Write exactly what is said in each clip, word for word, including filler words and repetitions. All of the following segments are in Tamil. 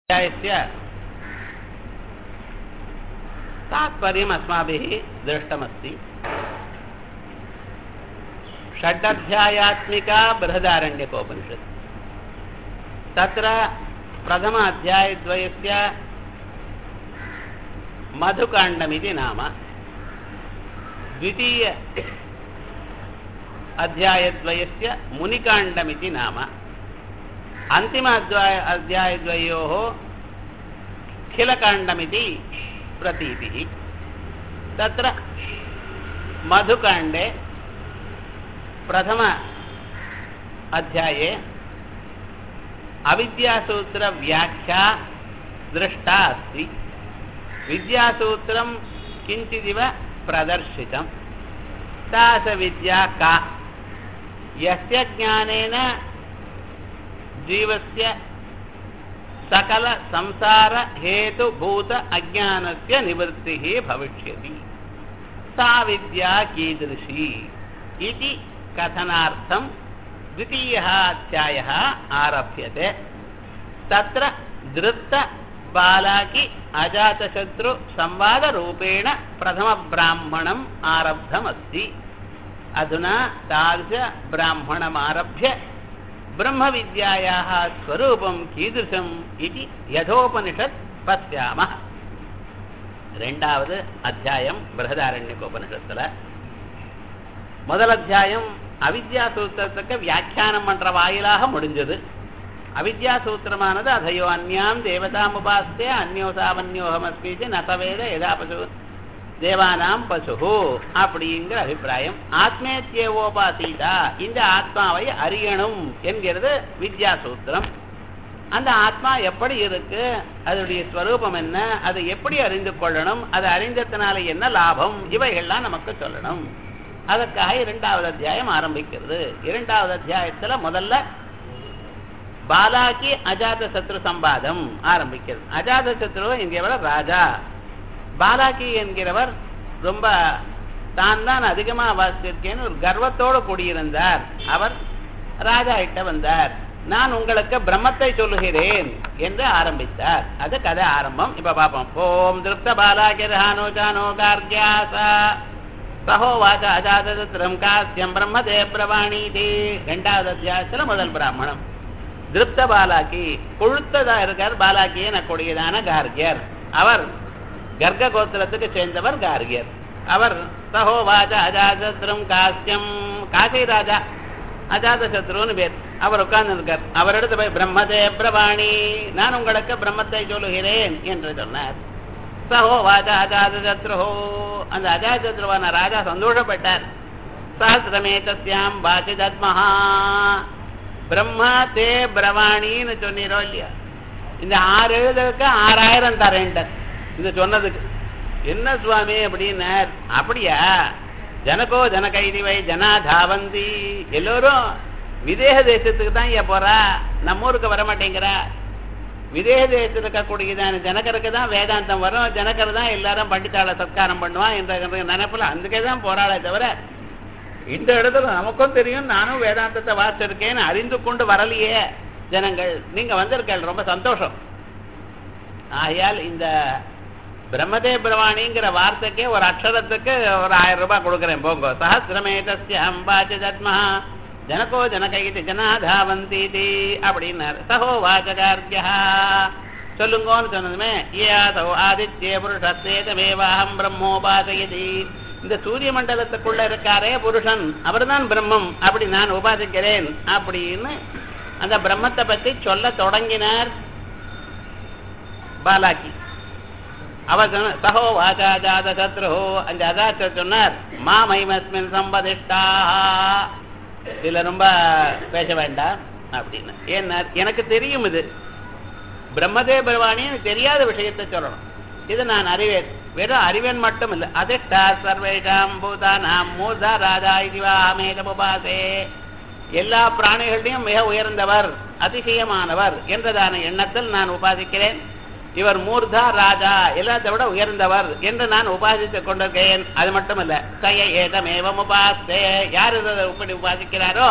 अध्यायस्य तात्पर्यम् अस्माभिः दृष्टमस्ति। षड्अध्यायात्मिका बृहदारण्यकोपनिषत्। तत्र प्रथम अध्यायद्वयस्य मधुकाण्डमिति नाम, द्वितीय अध्यायद्वयस्य मुनिकाण्डमिति नाम, अंतिम अध्याय अध्यायद्वयोः खिलकाण्डमिति प्रतीतिः। तत्र मधुकाण्डे प्रथम अध्याये अविद्यासूत्रव्याख्या दृष्टा अस्ति। विद्यासूत्रं किञ्चिदिव प्रदर्शितं। तादृशविद्या का, यस्य ज्ञानेन जीवस्य सकल संसार हेतुभूत अज्ञानस्य निवृत्तिः भविष्यति, सा विद्या कीदृशी इति कथनार्थं द्वितीयः अध्यायः आरभ्यते। तत्र धृत बालाकी अजातशत्रु संवादरूपेण प्रथम ब्राह्मणम् आरब्धमस्ति। अधुना तादृश ब्राह्मणम् आरभ्य ब्रह्मविद्यायाः स्वरूपं कीदृशम् इति यथोपनिषत् पश्यामः। ரெண்டாவது அத்தியாயம் बृहदारण्यकोपनिषत्तुல முதல் அத்தியாயம் அவித்யா சூத்திரத்துக்கு வியாக்கியானம் பண்ற வாயிலாக முடிஞ்சது. அவித்யா சூத்திரமானது அதையோ அந்யாம் தேவதாம் உபாஸ்தே அந்யோசாவன்யோகமஸ்மீதி நசவேத யதா பசு தேவானாம் பசுஹு அப்படிங்கிற அபிப்பிராயம். ஆத்மேத்யேவோபாசீதா, இந்த ஆத்மாவை அறியணும் என்கிறது வித்யா சூத்திரம். அந்த ஆத்மா எப்படி இருக்கு, அதனுடைய ஸ்வரூபம் என்ன, அதை எப்படி அறிந்து கொள்ளணும், அதை அறிந்ததுனால என்ன லாபம், இவைகள்லாம் நமக்கு சொல்லணும். அதற்காக இரண்டாவது அத்தியாயம் ஆரம்பிக்கிறது. இரண்டாவது அத்தியாயத்துல முதல்ல பாலாக்கி அஜாத சத்ரு சம்பாதம் ஆரம்பிக்கிறது. அஜாத சத்ரு என்கிறவர் ராஜா, பாலாக்கி என்கிறவர் ரொம்ப தான் தான் அதிகமாக வாசிச்சிருக்கேன்னு ஒரு கர்வத்தோடு கூடியிருந்தார். அவர் ராஜா கிட்ட வந்தார். நான் உங்களுக்கு பிரம்மத்தை சொல்லுகிறேன் என்று ஆரம்பித்தார். அது கதை ஆரம்பம். இப்ப பார்ப்போம். ஓம் திருப்த பாலாகிரஹானோ ஜானோ கார்கியாசா சஹோ வாச அஜாதத்ரம் காஸ்யம் பிரம்மதே பிரவாணீதி. இரண்டாவது அத்தியாயத்துல முதல் பிராமணம். திருப்த பாலாக்கி, கொழுத்ததா இருக்கார் பாலாக்கி என கூடியதான கார்கியர். அவர் கர்க கோத்திரத்துக்கு சேர்ந்தவர் கார்கியர். அவர் சஹோ வாஜ அஜாதத்ரம் காஸ்யம், காசி ராஜா அஜாதசத்ருன்னு பேர். அவர் உட்கார்ந்து இருக்கார். அவரிடத்து போய் பிரம்மதே பிரவாணி, நான் உங்களுக்கு பிரம்மத்தை சொல்லுகிறேன் என்று சொன்னார். சஹோ வாஜ அஜாதசத்ருஹோ, அந்த அஜாதசத்ருவான ராஜா சந்தோஷப்பட்டார். சஹசிரமே தஸ்யாம் வாசி தத்மஹா, பிரம்மா தே பிரவாணின்னு சொன்னீரோ இல்லையா, இந்த ஆறு எழுதுக்கு ஆறாயிரம் தரேன்ட்டார். இது சொன்னதுக்கு என்ன சுவாமி அப்படின்னார். அப்படியா, ஜனகோ ஜனகைதிவை ஜனா தாவந்தி, எல்லோரும் விதேக தேசத்துக்கு தான் ஏன் போறா, நம்ம ஊருக்கு வரமாட்டேங்கிறா. விதேக தேசத்தில் இருக்கக்கூடியதான ஜனகருக்கு தான் வேதாந்தம் வரும், ஜனகர் தான் எல்லாரும் பண்டித்தாள சத்காரம் பண்ணுவான் என்ற நினைப்புல అందుకే தான் போராளே தவிர, இந்த இடத்துல நமக்கும் தெரியும் நானும் வேதாந்தத்தை வாசிச்சிருக்கேன்னு அறிந்து கொண்டு வரலையே ஜனங்கள். நீங்க வந்திருக்கீங்க, ரொம்ப சந்தோஷம். ஆகையால் இந்த பிரம்மதே பிரவாணிங்கிற வார்த்தைக்கே ஒரு அக்ஷரத்துக்கு ஒரு ஆயிரம் ரூபாய் கொடுக்குறேன் போங்க. சஹசிரமேதஸ்ய அம்பாச்ச தத்மஹா ஜனகோ ஜனகைதி ஜனாதாவந்தி அப்படின்னாரு. சஹோ வாச்சகார்யா, சொல்லுங்கன்னு சொன்னதுமே ஏதோ ஆதித்ய புருஷத்தேதமேவாஹம் பிரம்மோபாசயதி, இந்த சூரிய மண்டலத்துக்குள்ள இருக்காரே புருஷன், அவர் தான் பிரம்மம், அப்படி நான் உபாசிக்கிறேன் அப்படின்னு அந்த பிரம்மத்தை பற்றி சொல்ல தொடங்கினார் பாலாக்கி. அவர் சொன்ன சஹோ வாசா ஜாத சத்ரு, அந்த அஜாத சொன்னார் மா மைமஸ்மின் சம்பதிஷ்டா, இதுல ரொம்ப பேச வேண்டாம் அப்படின்னு. ஏன்னா எனக்கு தெரியும், இது பிரம்மதே பிரவாணின்னு தெரியாத விஷயத்தை சொல்லணும். இது நான் அறிவேன், வெறும் அறிவேன் மட்டும் இல்லை. அதிஷ்டா சர்வேஷாம் பூதானாம் மூர்தா ராஜா இதுவா மேதமுபாசே, எல்லா பிராணிகளையும் மிக உயர்ந்தவர் அதிசயமானவர் என்றதான எண்ணத்தில் நான் உபாசிக்கிறேன். இவர் மூர்தா ராஜா, எல்லாத்தை விட உயர்ந்தவர் என்று நான் உபாசித்துக் கொண்டிருக்கேன். அது மட்டும் இல்ல, சய ஏதமேவம் உபாசே, யார் இப்படி உபாசிக்கிறாரோ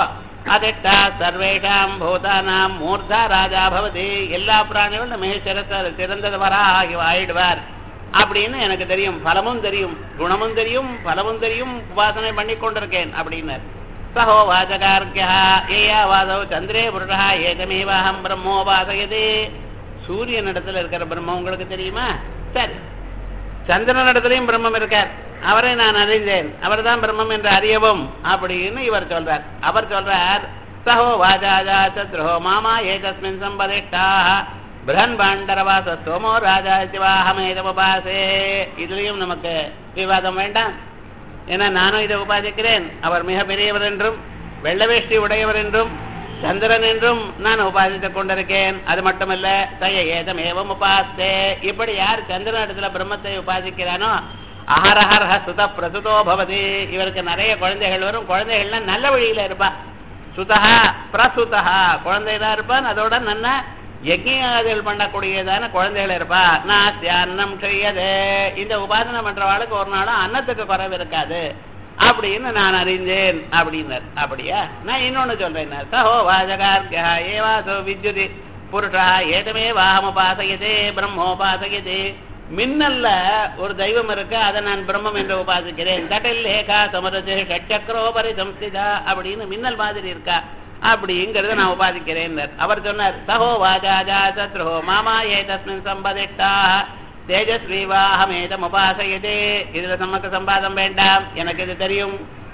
அதெட்டா சர்வேஷாம் பூதானாம் மூர்தா ராஜா பவதி, எல்லா பிராணிகளும் மிக சிறந்த சிறந்தவராக ஆயிடுவார் அப்படின்னு எனக்கு தெரியும். பலமும் தெரியும், குணமும் தெரியும், பலமும் தெரியும், உபாசனை பண்ணி கொண்டிருக்கேன் அப்படின்னார். சஹோ வாசகார்கியா ஏயா வாதவ் சந்திரே புருஷா ஏதமேவாஹம் பிரம்மோபாசயதே. சூரியன் இடத்துல இருக்கிற பிரம்மம் உங்களுக்கு தெரியுமா? சரி, சந்திரன் இடத்துலயும் பிரம்மம் இருக்கார், அவரை நான் அறிந்தேன், அவர் தான் பிரம்மம் என்று அறியவும் அப்படின்னு இவர் சொல்றார். அவர் சொல்றார் சஹோ வாஜாஜா சத்ருஹோ மாமா ஏதஸ்மின் சம்பதிஷ்டாஹ பிரஹன் பாண்டரவாச சோமோ ராஜா சிவாஹமேதமுபாசே. இதுலயும் நமக்கு விவாதம் வேண்டாம். ஏன்னா நானும் இதை உபாசிக்கிறேன், அவர் மிக பெரியவர் என்றும் வெள்ள வேஷ்டி உடையவர் என்றும் சந்திரன் என்றும் நான் உபாசித்துக் கொண்டிருக்கேன். அது மட்டுமல்ல தய ஏதம் ஏவம் உபாசே. இப்படி யார் சந்திரன் இடத்துல பிரம்மத்தை உபாசிக்கிறானோ அஹரஹர்ஹ சுத பிரசுதோ பவதி, இவருக்கு நிறைய குழந்தைகள் வரும். குழந்தைகள்னா நல்ல வழியில இருப்பா. சுதஹா பிரசுதஹா, குழந்தைதான் இருப்பான், அதோட நல்ல யஜ்ஞாதிகள் பண்ணக்கூடியதான குழந்தைகள் இருப்பா. நாஸ்தி அன்னம் செய்யதே, இந்த உபாசனை பண்றவாளுக்கு ஒரு நாளும் அன்னத்துக்கு குறைவு இருக்காது அப்படின்னு நான் அறிந்தேன் அப்படின்னார். அப்படியா? நான் இன்னொன்னு சொல்றேன். சஹோ வாஜகார்கியா ஏவாசோ வித்யுதி புருஷா ஏதமே வாகமுபாசயதே பிரம்மோபாசயதே. மின்னல்ல ஒரு தெய்வம் இருக்கு, அதை நான் பிரம்மம் என்று உபாசிக்கிறேன். தட்டில் லேகா சமரசே ஷட்சக்ரோபரி சம்ஸ்திதா அப்படின்னு மின்னல் மாதிரி இருக்கா அப்படிங்கிறத நான் உபாதிக்கிறேன். அவர் சொன்னார் சஹோ வாஜாஜா சத்ருஹோ மாமா ஏதஸ்மின் சம்பதிஷ்டா தேஜஸ்வி வாஹமேதம் உபாசயதே. இதுல நமக்கு சம்பாதம் வேண்டாம், எனக்கு இது தெரியும்.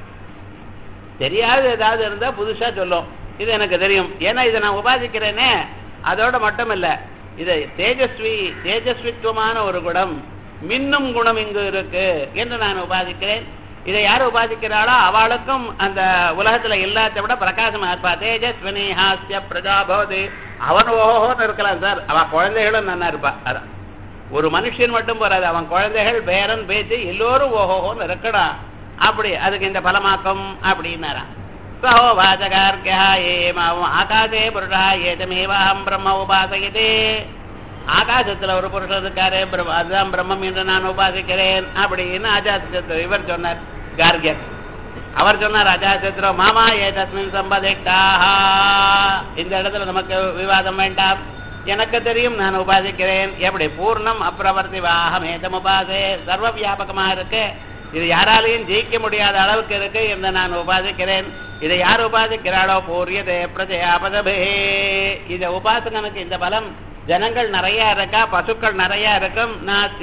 தெரியாது ஏதாவது இருந்தா புதுசா சொல்லும், இது எனக்கு தெரியும், ஏன்னா இதை நான் உபாதிக்கிறேனே. அதோட மட்டும் இல்ல, இது தேஜஸ்வி தேஜஸ்வித்துவமான ஒரு குணம், மின்னும் குணம் இங்கு இருக்கு என்று நான் உபாதிக்கிறேன். இதை யார் உபாதிக்கிறாளோ அவளுக்கும் அந்த உலகத்துல எல்லாத்த விட பிரகாசமா இருப்பா. தேஜஸ்வினி ஹாஸ்ய பிரஜாபவதி. அவன் ஓஹோன்னு இருக்கலாம் சார், அவன் குழந்தைகளும் நல்லா இருப்பா. அதான் ஒரு மனுஷன் மட்டும் போறாது, அவன் குழந்தைகள் பேரன் பேச்சு எல்லோரும் ஓஹோன்னு இருக்கணும். அப்படி அதுக்கு இந்த பலமாக்கம் அப்படின்னாராம். சஹோ வாசகார்கியா ஏமாவும் ஆகாசே புருஷா ஏதமேவாஹம் பிரம்ம உபாசயதே. ஆகாசத்துல ஒரு புருஷன் இருக்காரு, அதுதான் பிரம்மம் என்று நான் உபாசிக்கிறேன் அப்படின்னு அஜாசத்ரு இவர் சொன்னார். கார்கியர் அவர் சொன்னார் அஜாசத்ரு மாமா ஏதஸ்மின் சம்பதிஷ்டாஹ. இந்த இடத்துல நமக்கு விவாதம் வேண்டாம், எனக்கு தெரியும், நான் உபாசிக்கிறேன். எப்படி? பூர்ணம் அப்பிரவர்த்தி வாஹமேதம் உபாசே. சர்வ வியாபகமா இருக்கு, இது யாராலையும் ஜெயிக்க முடியாத அளவுக்கு இருக்கு என்று நான் உபாசிக்கிறேன். இதை யார் உபாசிக்கிறாளோ பூரியதே பிரஜயாபதபே. இந்த உபாசகனுக்கு இந்த பலம். ஜனங்கள் நிறைய இருக்கா, பசுக்கள் நிறைய இருக்கும்.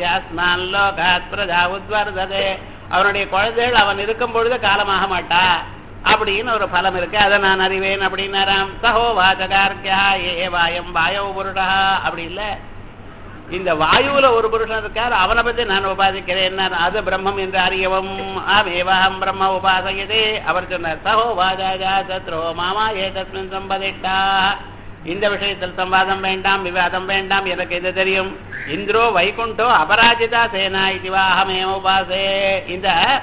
அவனுடைய குழந்தைகள் அவன் இருக்கும் பொழுது காலமாக மாட்டா அப்படின்னு ஒரு பலம் இருக்கு, அதை நான் அறிவேன் அப்படின்னாராம். சஹோ வாசகார்கியா ஏ வாயம் வாயோ புருஷா. அப்படி இல்ல, இந்த வாயுல ஒரு புருஷன் இருக்கார், அவனை பத்தி நான் உபாசிக்கிறேன், அது பிரம்மம் என்று அறியவும். ஆமேவாஹம் பிரம்ம உபாசயதே. அவர் சொன்னார் சஹோ வாஜாஜா சத்ரோ மாமா ஏதஸ்மின் சம்பதிஷ்டா. இந்த விஷயத்தில் சம்வாதம் வேண்டாம், விவாதம் வேண்டாம், எனக்கு இது தெரியும். இந்திரோ வைகுண்டோ அபராஜிதா சேனா இதுவாஹமே உபாசே. இந்த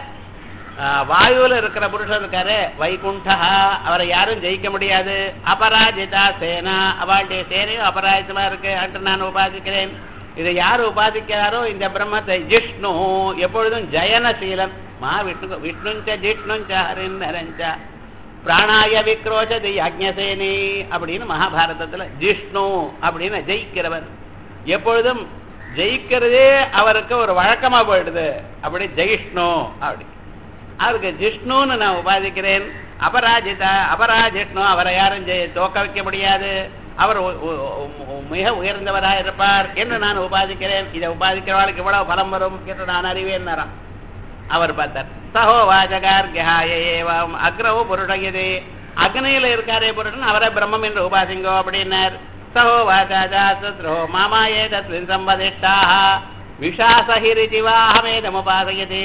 வாயுல இருக்கிற புருஷன் இருக்காரு வைகுண்டா, அவரை யாரும் ஜெயிக்க முடியாது. அபராஜிதா சேனா, அவளுடைய சேனையும் அபராஜிதமா இருக்கு என்று நான் உபாசிக்கிறேன். இதை யார் உபாசிக்கிறாரோ இந்த பிரம்மத்தை ஜிஷ்ணு, எப்பொழுதும் ஜயனசீலன். மா விஷ்ணு விஷ்ணுஞ்ச ஜிஷ்ணுஞ்ச ஹரிநரஞ்ச பிராணாய விக்ரோஷதி யஜ்ஞசேனி அப்படின்னு மகாபாரதத்துல ஜிஷ்ணு அப்படின்னு ஜெயிக்கிறவர். எப்பொழுதும் ஜெயிக்கிறதே அவருக்கு ஒரு வழக்கமா போயிடுது. அப்படி ஜெயிஷ்ணு அப்படி அவருக்கு ஜிஷ்ணுன்னு நான் உபாதிக்கிறேன். அபராஜிதா அபராஜிஷ்ணு, அவரை யாரும் தோக்க வைக்க முடியாது, அவர் மிக உயர்ந்தவராக இருப்பார் என்று நான் உபாதிக்கிறேன். இதை உபாதிக்கிறவர்களுக்கு இவ்வளவு பலம் வரும் என்று நான் அறிவேன். அவர் பார்த்தார் சஹோ வாசகார்கியா ஏவம் அக்ரவோ புருஷயதே. அக்னியில இருக்காரே புருஷன், அவரை பிரம்மம் என்று உபாசிங்கோ அப்படின்னார். சஹோ வாசாஜா சத்ரோ மாமா ஏதஸ்மின் சம்பதிஷ்டாஹ விஷாசஹிரிதிவாஹமேதம் உபாசயதே.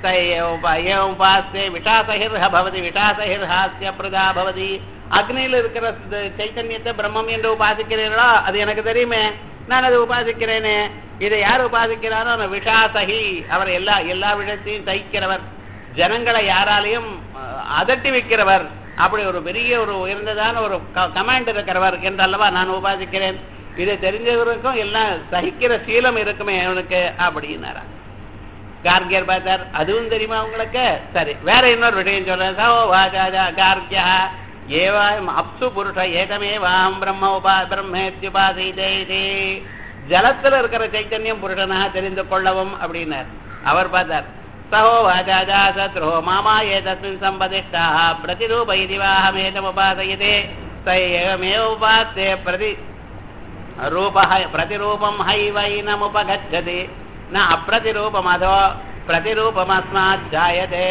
உபாசே விஷாசஹிர்ஹ பவதி விஷாசஹிர்ஹாஸ்ய பிரதா பவதி. அக்னியில இருக்கிற சைத்தன்யத்தை பிரம்மம் என்று உபாசிக்கிறீர்களோ அது எனக்கு தெரியுமே, நான் அதை உபாசிக்கிறேனே. இதை யார் உபாசிக்கிறாரோ விஷாசகி, அவர் எல்லா எல்லா விஷயத்தையும் தைக்கிறவர், ஜனங்களை யாராலையும் அதட்டி வைக்கிறவர், அப்படி ஒரு பெரிய ஒரு உயர்ந்ததான ஒரு கமாண்ட் இருக்கிறவர் என்றல்லவா நான் உபாசிக்கிறேன். இதை தெரிஞ்சவருக்கும் எல்லாம் சகிக்கிற சீலம் இருக்குமே அவனுக்கு அப்படின்னாரா. கார்கியர் பார்த்தார், அதுவும் தெரியுமா உங்களுக்கு? சரி, வேற இன்னொரு விஷயம் சொல்றேன். சோ வாஜாஜா கார்கியா ஏவாயம் அப்சு புருஷ ஏகமேவாம் பிரம்ம உபா பிரம்மேத்யுபாசீதே ஜலத்துல இருக்கிற சைத்தன்யம் புருஷனாக தெரிந்து கொள்ளவும் அப்படின்னார். அவர் பார்த்தார். சஹோ வாஜாஜா சத்ரோ மாமா ஏதஸ்மின் சம்பதிஷ்டா பிரதிரூப இதிவாஹமேதமுபாசயதே சயேவமேவ உபாஸ்தே பிரதி ரூபஹ பிரதிரூபம் ஹைவைனமுபகச்சதி ந அப்பிரதிரூபமதோ பிரதிரூபமஸ்மாத் ஜாயதே.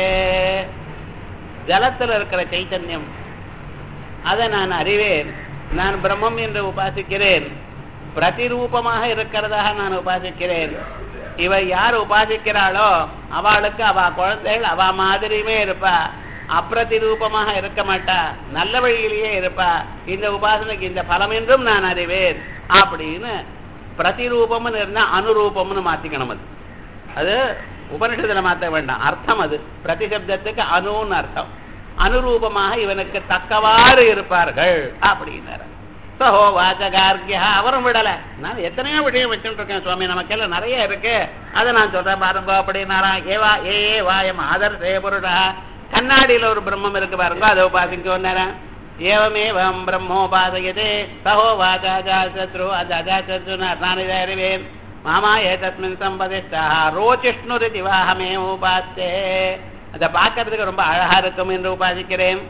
ஜலத்தில் இருக்கிற சைத்தன்யம் அதை நான் அறிவேன், நான் பிரம்மம் என்று உபாசிக்கிறேன், பிரதிரூபமாக இருக்கிறதாக நான் உபாசிக்கிறேன். இவ யார் உபாசிக்கிறாளோ அவளுக்கு அவ குழந்தைகள் அவ மாதிரியுமே இருப்பா, அப்பிரதிரூபமாக இருக்க மாட்டா, நல்ல வழியிலேயே இருப்பா. இந்த உபாசனைக்கு இந்த பலம் என்றும் நான் அறிவேன் அப்படின்னு பிரதிரூபம்னு இருந்தா அனுரூபம்னு மாத்திக்கணும். அது அது உபனிஷத்துல மாற்ற வேண்டாம், அர்த்தம் அது. பிரதிசப்தத்துக்கு அணுன்னு அர்த்தம். அனுரூபமாக இவனுக்கு தக்கவாறு இருப்பார்கள் அப்படின்னாரு. சஹோ வாச்சகார்கியா அவரும் விடல. நான் எத்தனையோ விஷயம் வச்சுட்டு இருக்கேன் சுவாமி, நமக்கெல்லாம் நிறைய இருக்கு, அதை நான் சொல்றேன் பாருங்க அப்படின்னாரா. ஏவா ஏ வாயம் ஆதர்சே புருஷா, கண்ணாடியில ஒரு பிரம்மம் இருக்கு பாருங்க, அதை உபாசிக்கோன்னாரா. ஏவமேவம் பிரம்மோபாசயதே சஹோ வாச்சாஜா சத்ரு அஜாஜா சத்ருனார், நான் இதை அறிவேன். மாமா ஏதஸ்மின் சம்பதிஷ்டா ரோச்சிஷ்ணுரிதி வாஹமே உபாஸ்தே, அதை பார்க்கறதுக்கு ரொம்ப அழகா இருக்கும் என்று உபாசிக்கிறேன்.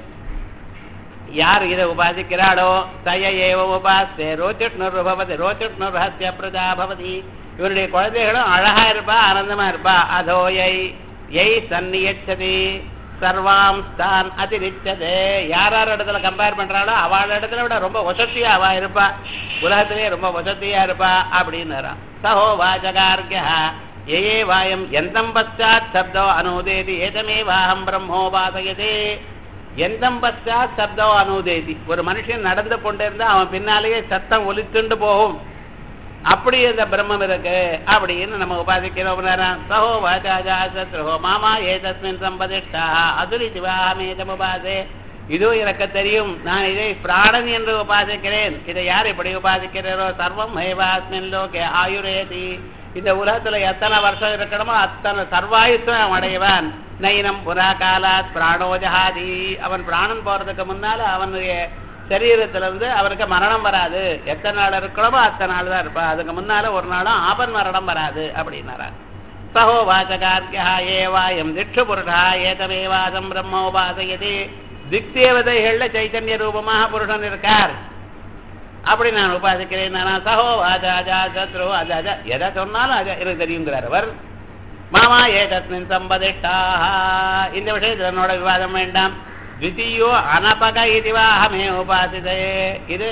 யார் இதை உபாசிக்கிறாளோ தய ஏவ உபாஸ்தே ரோச்சிஷ்ணுர் பவதி ரோச்சிஷ்ணுர் ஹஸ்ய பிரஜா பவதி, இவருடைய குழந்தைகளும் அழகா இருப்பா, ஆனந்தமா இருப்பா. அதோ யை யை சன்னியச்சதி சர்வாம் ஸ்தான் அதிரிச்சதே, யார் யார் இடத்துல கம்பேர் பண்றாளோ அவள் இடத்துல விட ரொம்ப வசதியா அவ இருப்பா, உலகத்திலேயே ரொம்ப வசதியா இருப்பா அப்படின்னு. சஹோ வாச்சகார்கியா ஏ வாயம் எந்தம் பச்சாத் சப்தோ அனுதேதி ஏதமே வாஹம் பிரம்மோபாசயதே. எந்தம் பச்சாத் சப்தோ அனுதேதி, ஒரு மனுஷன் நடந்து கொண்டிருந்தா அவன் பின்னாலேயே சத்தம் ஒலித்துண்டு போகும், அப்படி இந்த பிரம்மம் இருக்கு அப்படின்னு நம்ம உபாசிக்கிறோம். சஹோ வாச்சாஜா சத்ருஹோ மாமா ஏதஸ்மின் சம்பதிஷ்டா அதுரி திவாஹமேதம் உபாசே, இதுவும் எனக்கு தெரியும், நான் இதை பிராணன் என்று உபாசிக்கிறேன். இதை யார் இப்படி உபாசிக்கிறோ சர்வம் ஹேவாஸ்மின் லோகே ஆயுரேதி, இந்த உலகத்துல எத்தனை வருஷம் இருக்கணுமோ அத்தனை சர்வாயுஷம் அடைவான். நயினம் புரா காலாத் பிராணோஜஹாதி, அவன் பிராணன் போறதுக்கு முன்னால அவனுடைய சரீரத்திலிருந்து அவனுக்கு மரணம் வராது. எத்தனை நாள் இருக்கணுமோ அத்தனை நாள் தான் இருப்பா, அதுக்கு முன்னால ஒரு நாளும் ஆபன் மரணம் வராது அப்படின்னாரா. சஹோ வாச்சகார்கியா ஏவாயம் திக்ஷு புருஷா ஏதமேவாதம் பிரம்மோபாசயதி, திக்தேவதைகள்ல சைத்தன்ய ரூபமாக புருஷன் இருக்கார், அப்படி நான் உபாசிக்கிறேன். சஹோ அஜாஜா சத்ரு அஜாஜா, எதை சொன்னாலும் அஜா எனக்கு தெரியுங்கிறார் அவர். மாமா ஏதஸ்மின் சம்பதிஷ்டா, இந்த விஷயத்தில் என்னோட விவாதம் வேண்டாம். த்விதீயோ அனபக இதுவாஹமே உபாசிதே, இது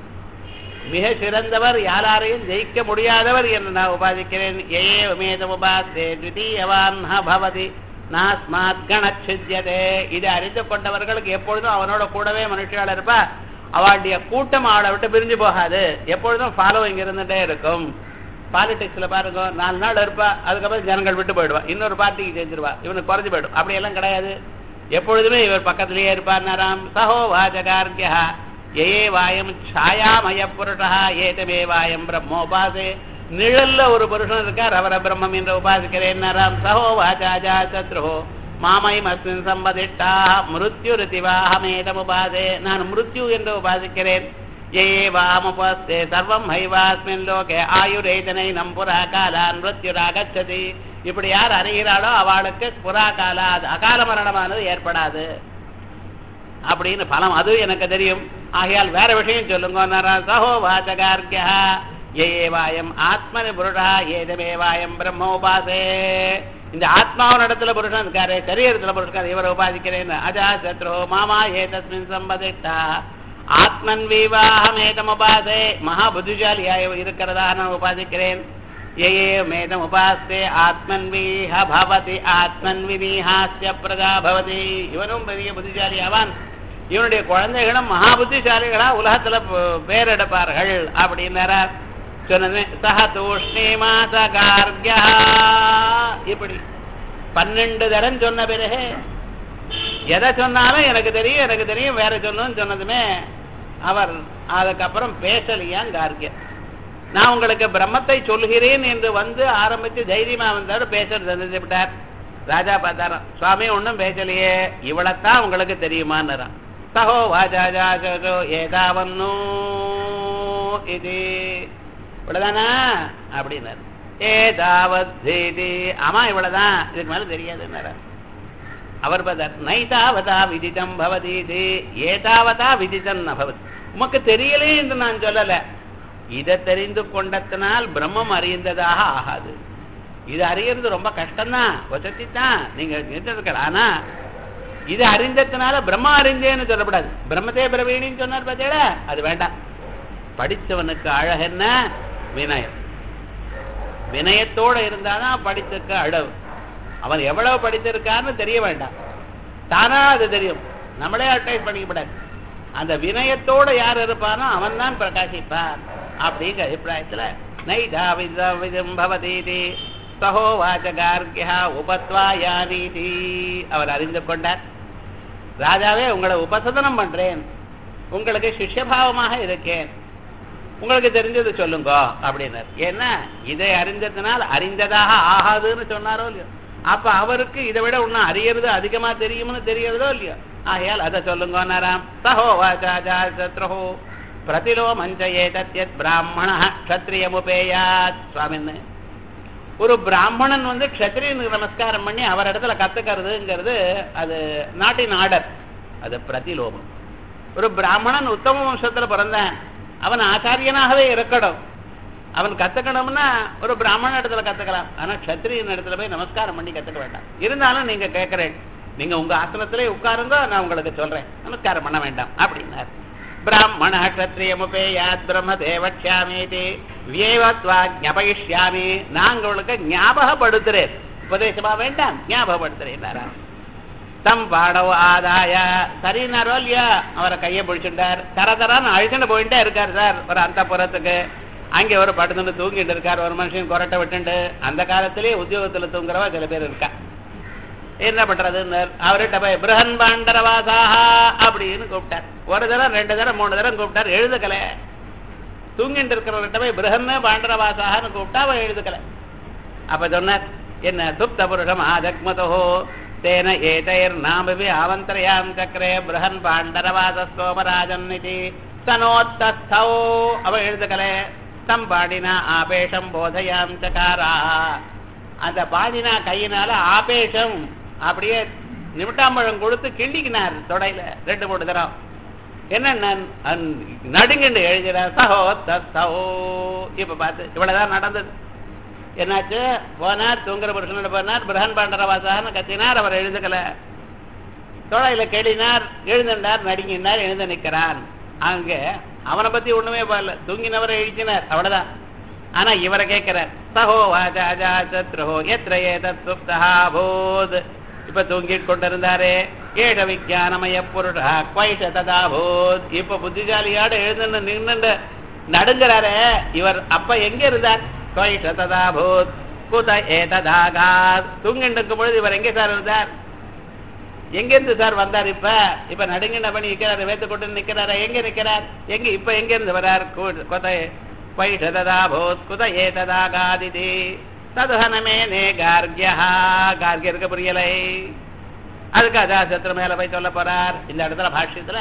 மிக சிறந்தவர், யாராரையும் ஜெயிக்க முடியாதவர் என்று நான் உபாசிக்கிறேன். ஏ மேதம் உபாசே த்விதீயவான் பவதி நாஸ்மாத் கணச்சித்யதே, இதை அறிந்து கொண்டவர்களுக்கு எப்பொழுதும் அவனோட கூடவே மனுஷியால் இருப்பா, அவளுடைய கூட்டம் அவளை விட்டு பிரிஞ்சு போகாது, எப்பொழுதும் ஃபாலோவிங் இருந்துட்டே இருக்கும். பாலிடிக்ஸ்ல பாருங்க, நாலு நாள் இருப்பா, அதுக்கப்புறம் ஜனங்கள் விட்டு போயிடுவா, இன்னொரு பார்ட்டிக்கு செஞ்சிருவா, இவனுக்கு குறைஞ்சு போயிடும். அப்படியெல்லாம் கிடையாது, எப்பொழுதுமே இவர் பக்கத்திலேயே இருப்பார். சஹோ வாச்சகார்கியா ஏ வாயம் சாயாமய புருஷா ஏதமே வாயம் பிரம்மோபாசே, நிழல்ல ஒரு புருஷன் இருக்கார், அவரை பிரம்மம் என்று உபாசிக்கிறேன். சஹோ வாச்சாஜா சத்ருஹோ மாமயம் அஸ்மின் சம்பதிஷ்டா மிருத்யுரிதி வாஹமேதம் உபாசே, நான் மிருத்யு என்று உபாசிக்கிறேன். ஏ வாமுபாஸ்தே சர்வம் ஹைவாஸ்மின் லோகே ஆயுரேதனை நம் புரா காலான் மிருத்யுராகச்சதி, இப்படி யார் அறிகிறாளோ அவளுக்கு புறா காலா அகால மரணமானது ஏற்படாது அப்படின்னு பலம், அது எனக்கு தெரியும். ஆகையால் வேற விஷயம் சொல்லுங்க. சஹோ வாச்சகார்கியா ஏ வாயம் ஆத்மனி புருஷா ஏதமே வாயம் பிரம்மோபாசே, இந்த ஆத்மாவின் இடத்துல புருஷன் இருக்காரு, சரீரத்துல புருஷன், இவரை உபாதிக்கிறேன். அஜா சத்ரு மாமா ஏதஸ்மின் சம்பதிஷ்டா ஆத்மன் விவாஹமேதம் உபாசே, மகா புத்திசாலியாய் இருக்கிறதா நான் உபாதிக்கிறேன். ஏ மேதம் உபாஸ்தே ஆத்மன் வீஹ பவதி ஆத்மன் விமீஹாஸ்ய பிரஜா பவதி, இவனும் பெரிய புத்திசாலி ஆவான், இவனுடைய குழந்தைகளும் மகா புத்திசாலிகளா உலகத்துல பேரெடுப்பார்கள் அப்படின்னாரா. சொன்னது சஹ தூஷ்ணி மாசகார்கியா, இப்படி பன்னெண்டு தரம் சொன்ன பிறகு எதை சொன்னாலும் எனக்கு தெரியும் எனக்கு தெரியும் வேற சொல்லணும்னு சொன்னதுமே அவர் அதுக்கப்புறம் பேசலையான் கார்கியர். நான் உங்களுக்கு பிரம்மத்தை சொல்கிறேன் என்று வந்து ஆரம்பிச்சு தைரியமா வந்தாரு, பேசுறது தந்து விட்டார். ராஜா பார்த்தாராம், சுவாமி ஒன்றும் பேசலையே, இவ்வளத்தான் உங்களுக்கு தெரியுமான்னாராம். சகோ வாஜாஜோ ஏதாவன்னோ இது இவ்வளவுதானா அப்படின்னாரு. ஏதாவது ஆமா இவ்வளவுதான், இதுக்கு மேல தெரியாதுன்னாரு. அவர் பதர் நைதாவதா விதிதம் பவதி ஏதாவதா விதிதம் நபவதி. உமக்கு தெரியலே என்று நான் சொல்லல, இதை தெரிந்து கொண்டதனால் பிரம்மம் அறிந்ததாக ஆகாது. இது அறியறது ரொம்ப கஷ்டம்தான், வசதி தான் நீங்க நிறுத்திருக்க. ஆனா இது அறிந்ததுனால பிரம்ம அறிந்தேன்னு சொல்லப்படாது. பிரம்மதே பிரவீணின்னு சொன்னார் பார்த்தீங்களா, அது வேண்டாம். படித்தவனுக்கு அழகென்ன வினயம். வினயத்தோட இருந்தாதான் படித்துக்க அழகு. அவன் எவ்வளவு படித்திருக்கான்னு தெரிய வேண்டாம், தானா அது தெரியும். நம்மளே அட்வைஸ் பண்ணிக்கப்படாது. அந்த வினயத்தோட யார் இருப்பானோ அவன் தான் பிரகாசிப்பான் அப்படிங்கிற அபிப்பிராயத்துல நைதாவிதம் பவதீதி சகோவாச்சகார்கியா உபத்வாயானீதி அவர் அறிந்து கொண்டார். ராஜாவே, உங்களை உபசதனம் பண்றேன், உங்களுக்கு சிஷ்யபாவமாக இருக்கேன், உங்களுக்கு தெரிஞ்சது சொல்லுங்க அப்படின்னார். ஏன்னா இதை அறிந்ததுனால் அறிந்ததாக ஆகாதுன்னு சொன்னாரோ இல்லையோ, அப்ப அவருக்கு இதை விட ஒன்னும் அறியறது அதிகமா தெரியும்னு தெரியறதோ இல்லையோ, ஆகையால் அதை சொல்லுங்கன்னாராம். சகோவாச்சாச்சாத்ரஹோ பிரதிலோ மஞ்சயேதத்யத் பிராமண க்ஷத்ரியமுபேயாத். சுவாமின்னு ஒரு பிராமணன் வந்து க்ஷத்ரியனுக்கு நமஸ்காரம் பண்ணி அவர் இடத்துல கத்துக்கிறதுங்கிறது அது நாட்டின் ஆர்டர், அது பிரதிலோபம். ஒரு பிராமணன் உத்தம வம்சத்துல பிறந்தான், அவன் ஆச்சாரியனாகவே இருக்கணும். அவன் கத்துக்கணும்னா ஒரு பிராமண இடத்துல கத்துக்கலாம், ஆனா க்ஷத்ரியன் இடத்துல போய் நமஸ்காரம் பண்ணி கத்துக்க வேண்டாம். இருந்தாலும் நீங்க கேட்கிறேன், நீங்க உங்க ஆசனத்திலே உட்காருங்க, நான் உங்களுக்கு சொல்றேன், நமஸ்காரம் பண்ண வேண்டாம் அப்படின்னார். பிராமண க்ஷத்ரியமுபேயாத் பிரம்ம தேவக்ஷாமீதி வியேவத்வா ஞாபயிஷ்யாமி. நான் உங்களுக்கு ஞாபகப்படுத்துறேன், உபதேசமா வேண்டாம், ஞாபகப்படுத்துறேன். தம் பாடவ ஆதாய சரினாரோ இல்லையா, அவரை கையை பிடிச்சுட்டார். தர தரான்னு அழிச்சுட்டு போயிட்டே இருக்காரு சார் ஒரு அந்த புறத்துக்கு. அங்கே ஒரு படுத்துட்டு தூங்கிட்டு இருக்கார் ஒரு மனுஷன் கொரட்டை விட்டுண்டு. அந்த காலத்திலேயே உத்தியோகத்துல தூங்குறவா சில பேர் இருக்கா. என்ன பண்றதுன்னு அவர்கிட்ட போய் பிரஹன் பாண்டரவாசாஹா அப்படின்னு கூப்பிட்டார். ஒரு தரம் ரெண்டு தரம் மூணு தரம் கூப்பிட்டார், எழுதுக்கலை. தூங்கிட்டு இருக்கிறவர்கிட்ட போய் பிரஹன் பாண்டரவாசான்னு கூப்பிட்டா அவ எழுதுக்கலை. அப்ப சொன்னார், என்ன சுப்த புருஷம் ஆஜக்மதோ தேன ஏதைர் நாமவி ஆவந்தரயாம் சக்கரே பிரஹன் பாண்டரவாசோமராஜன் சனோத்தஸ்தோ. அவ எழுதுக்கலை. தம் பாடினா ஆபேஷம் போதையாம் சகாரா. அந்த பாடினா கையினால ஆபேஷம் அப்படியே நிமிட்டாம்பழம் கொடுத்து கிண்டிக்கினார் தொடையில ரெண்டு மூணு தரம். என்ன நடுங்கிண்டு எழுதினார் சஹோ தஸ்தோ. இப்ப பார்த்து இவ்வளவுதான் நடந்தது. என்னாச்சு, போனார் தூங்குற புருஷனோட போனார், பிரஹன் பாண்டரவாசான்னு கத்தினார், அவர் எழுதுக்கல. தொடையில கெடினார், எழுந்தார், நடுங்கினார், எழுந்து நிற்கிறான். அங்க அவனை பத்தி ஒண்ணுமே பாடல, தூங்கினவரை எழுதினார், அவ்வளவுதான். ஆனா இவரை கேட்கிறார், சஹோ வாஜாஜாத்ரஹோ எத்ர ஏதத் சுப்தஹா பூத். இப்ப தூங்கிட்டு கொண்டிருந்தாரே ஏழ விஞ்ஞானமய புருஷா குவைஷ ததா பூத். இப்ப புத்திசாலியோட எழுந்து நின்று நடுங்கிறாரே இவர், அப்ப எங்க இருந்தார்? குவைஷ ததா பூத் குத ஏததாகாத். தூங்கிட்டு இருக்கும் பொழுது இவர் எங்க சார் இருந்தார்? எங்கிருந்து சார் வந்தார்? இப்ப இப்ப நடுங்கின பண்ணி நிக்கிறாரு, வேத்து கொண்டு நிக்கிறாரா? எங்க நிக்கிறார்? எங்க இப்ப எங்க இருந்து வரார்? கொத வைஷததா பூத் குத ஏததாகாதிதி ததுஹனமே நே கார்கியா. கார்கியருக்கு புரியலை, அதுக்கு அஜாசத்ரு மேல போய் சொல்ல போறார். இந்த இடத்துல பாஷ்யத்துல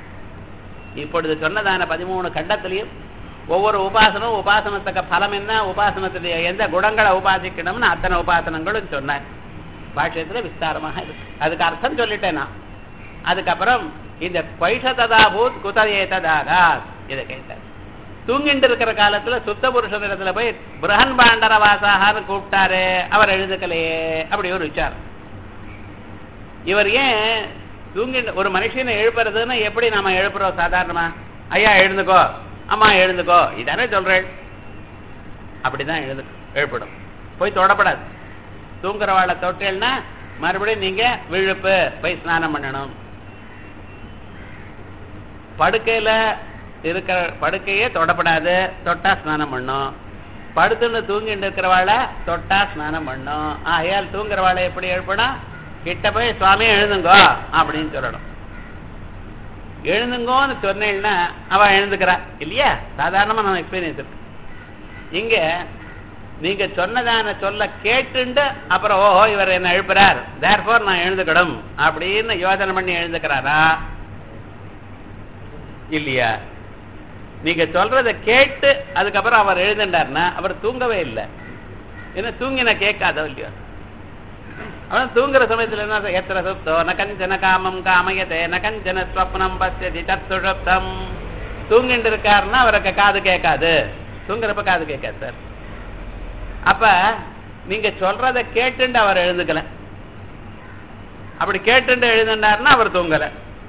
இப்பொழுது சொன்னதான பதிமூணு கண்டத்திலையும் ஒவ்வொரு உபாசனம் உபாசனத்துக்கு பலம் என்ன, உபாசனத்துடைய எந்த குணங்களை உபாசிக்கணும்னு அத்தனை உபாசனங்களும் சொன்னார். பாஷ்யத்துல விஸ்தாரமாக இருக்கு. அதுக்கு அர்த்தம் சொல்லிட்டேன் நான். அதுக்கப்புறம் இந்த பைஷததா பூத் குதஏததாக இதை கேட்டார். தூங்கிட்டு இருக்கிற காலத்துல சுத்த புருஷன் இடத்துல போய் பிரஹன் பாண்டரவாசான்னு கூப்பிட்டாரு, அவர் எழுதுக்கலையே, அப்படி ஒரு விசாரம். இவர் ஏன் தூங்கிட்டு ஒரு மனுஷனை எழுப்புறதுன்னு எப்படி நாம எழுப்புறோம் சாதாரணமா? ஐயா எழுந்துக்கோ, அம்மா எழுந்துக்கோ, இதானே சொல்றேன். அப்படிதான் எழுது எழுப்படும், போய் தொடப்படாது. தூங்குறவாளை தொட்டேன்னா மறுபடியும் நீங்க விழுப்பு போய் ஸ்நானம் பண்ணணும். படுக்கையில இருக்கிற படுக்கையே தொடப்படாது, தொட்டா ஸ்நானம் பண்ணும். படுத்துன்னு தூங்கிட்டு இருக்கிறவாளை தொட்டா ஸ்நானம் பண்ணும். ஆகையால் தூங்குறவாளை எப்படி எழுப்பணும்? கிட்ட போய் சுவாமி எழுதுங்கோ அப்படின்னு சொல்லணும். எழுதுங்கோன்னு சொன்னேன்னா அவ எழுந்துக்கிறா இல்லையா? சாதாரணமா நம்ம எக்ஸ்பீரியன்ஸ் இருக்கு. இங்க நீங்க சொன்னதான சொல்ல கேட்டுண்டு அப்புறம் ஓஹோ இவர் என்ன எழுப்புறார், தேர்ஃபோர் நான் எழுந்துக்கணும் அப்படின்னு யோசனை பண்ணி எழுந்துக்கிறாரா? இல்லையா? நீங்க சொல்றத கேட்டு அதுக்கப்புறம் அவர் எழுதுண்டார்னா அவர் தூங்கவே இல்லை. ஏன்னா தூங்கின கேட்காதோ இல்லையா? அவன் தூங்குற சமயத்துல என்ன எத்திர சுப்தோ ந கஞ்சன காமம் காமயதே ந கஞ்சன ஸ்வப்னம் பசியதி தத்துஷப்தம். தூங்கிட்டு இருக்காருன்னா அவருக்கு காது கேட்காது, தூங்குறப்ப காது கேட்காது சார். அப்ப நீங்க சொல்றத கேட்டுண்டு அவர் எழுந்துக்கல, அப்படி கேட்டுண்டு எழுதுனாருன்னா அவர் தூங்கல.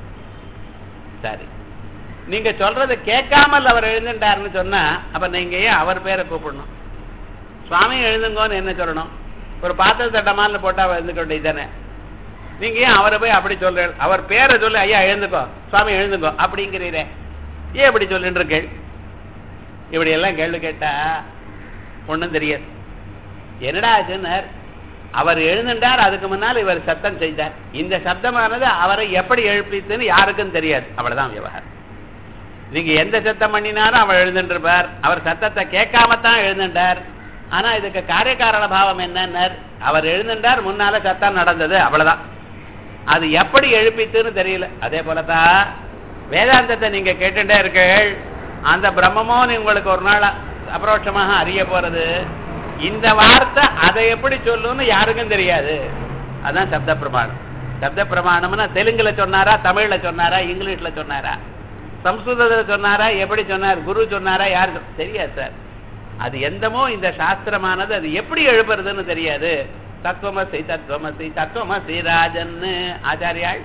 சரி, நீங்க சொல்றத கேட்காமல் அவர் எழுந்துட்டாருன்னு சொன்னா அப்ப நீங்க ஏன் அவர் பேரை கூப்பிடணும்? சுவாமி எழுதுங்கன்னு என்ன சொல்லணும்? ஒரு பாத்திர தட்டமால போட்டா அவர் எழுந்துக்க தானே. நீங்க ஏன் அவரை போய் அப்படி சொல்ற? அவர் பேரை சொல்லி ஐயா எழுந்துக்கோ, சுவாமி எழுந்துக்கோ அப்படிங்கிறீரே, ஏன் இப்படி சொல்லிட்டு இருக்கேள்? இப்படி எல்லாம் கேள்வி கேட்டா ஒண்ணும் தெரியாது. என்னடா ஆச்சுன்னார், அவர் எழுந்துட்டார், அதுக்கு முன்னால் இவர் சத்தம் செய்தார். இந்த சப்தமானது அவரை எப்படி எழுப்பித்துன்னு யாருக்கும் தெரியாது. அவ்வளவுதான் விவகாரம். நீங்க எந்த சத்தம் பண்ணினாலும் அவர் எழுந்துட்டு இருப்பார். அவர் சத்தத்தை கேட்காமத்தான் எழுந்துட்டார். ஆனா இதுக்கு காரியகாரண பாவம் என்னன்னு, அவர் எழுந்துட்டார், முன்னால சத்தம் நடந்தது, அவ்வளவுதான். அது எப்படி எழுப்பித்துன்னு தெரியல. அதே போலதான் வேதாந்தத்தை நீங்க கேட்டுட்டே இருக்கீள், அந்த பிரம்மமோ உங்களுக்கு ஒரு நாள் அபரோட்சமாக அறிய போறது. இந்த வார்த்தை அதை எப்படி சொல்லுன்னு யாருக்கும் தெரியாது. அதான் சப்த பிரமாணம். சப்த பிரமாணம்னா தெலுங்குல சொன்னாரா, தமிழ்ல சொன்னாரா, இங்கிலீஷ்ல சொன்னாரா, சம்ஸ்கிருதத்துல சொன்னாரா, எப்படி சொன்னார், குரு சொன்னாரா, யாரு தெரியாது சார். அது எந்தமோ இந்த சாஸ்திரமானது அது எப்படி எழுப்புறதுன்னு தெரியாது. தத்துவமசி தத்துவமசி தத்துவமசி ராஜன் ஆச்சாரியாள்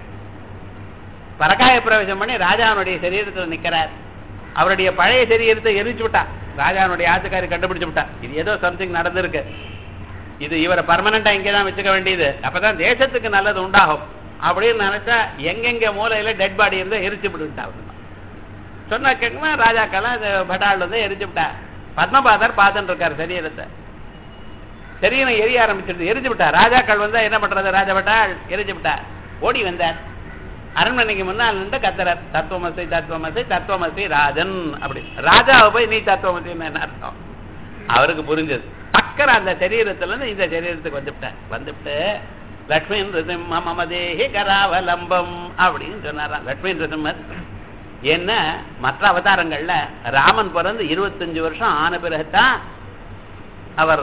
பரகாய பிரவேசம் பண்ணி ராஜாவுடைய சரீரத்தில் நிற்கிறார். அவருடைய பழைய சரீரத்தை எரிச்சு விட்டா, ராஜாவுடைய ஆத்துக்காரி கண்டுபிடிச்சு விட்டா. இது ஏதோ சம்திங் நடந்திருக்கு, இது இவரை பர்மனண்டா இங்கேதான் வச்சுக்க வேண்டியது, அப்பதான் தேசத்துக்கு நல்லது உண்டாகும் அப்படின்னு நினைச்சா எங்கெங்க மூலையில டெட் பாடி இருந்தா எரிச்சு விட்டுட்டா. சொன்னா கேட்குமா, ராஜாக்கெல்லாம் பட்டாள் வந்து எரிச்சு விட்டா. பத்மபாதர் பார்த்துட்டு இருக்காரு சரீரத்தை, சரீரம் எரிய ஆரம்பிச்சிருது, எரிஞ்சு விட்டார். ராஜாக்கள் வந்தா என்ன பண்றது, ராஜா பட்டாள் எரிஞ்சு விட்டார். ஓடி வந்தார், அரண்மனைக்கு முன்னால் நின்று கத்துறார், தத்துவமசி தத்துவமசி தத்துவமசி ராஜன் அப்படி. ராஜாவை போய் நீ தத்துவமசின்னு என்ன அர்த்தம்? அவருக்கு புரிஞ்சது. டக்கர அந்த சரீரத்துல இருந்து இந்த சரீரத்துக்கு வந்துவிட்டார். வந்துவிட்டு லட்சுமி நிருசிம்ம மமதேஹி கராவலம்பம் அப்படின்னு சொன்னாராம். லட்சுமி நிருசிம்மர் என்ன மற்ற அவதாரங்கள்ல ராமன் பிறந்து இருபத்தஞ்சு வருஷம் ஆன பிறகுதான் அவர்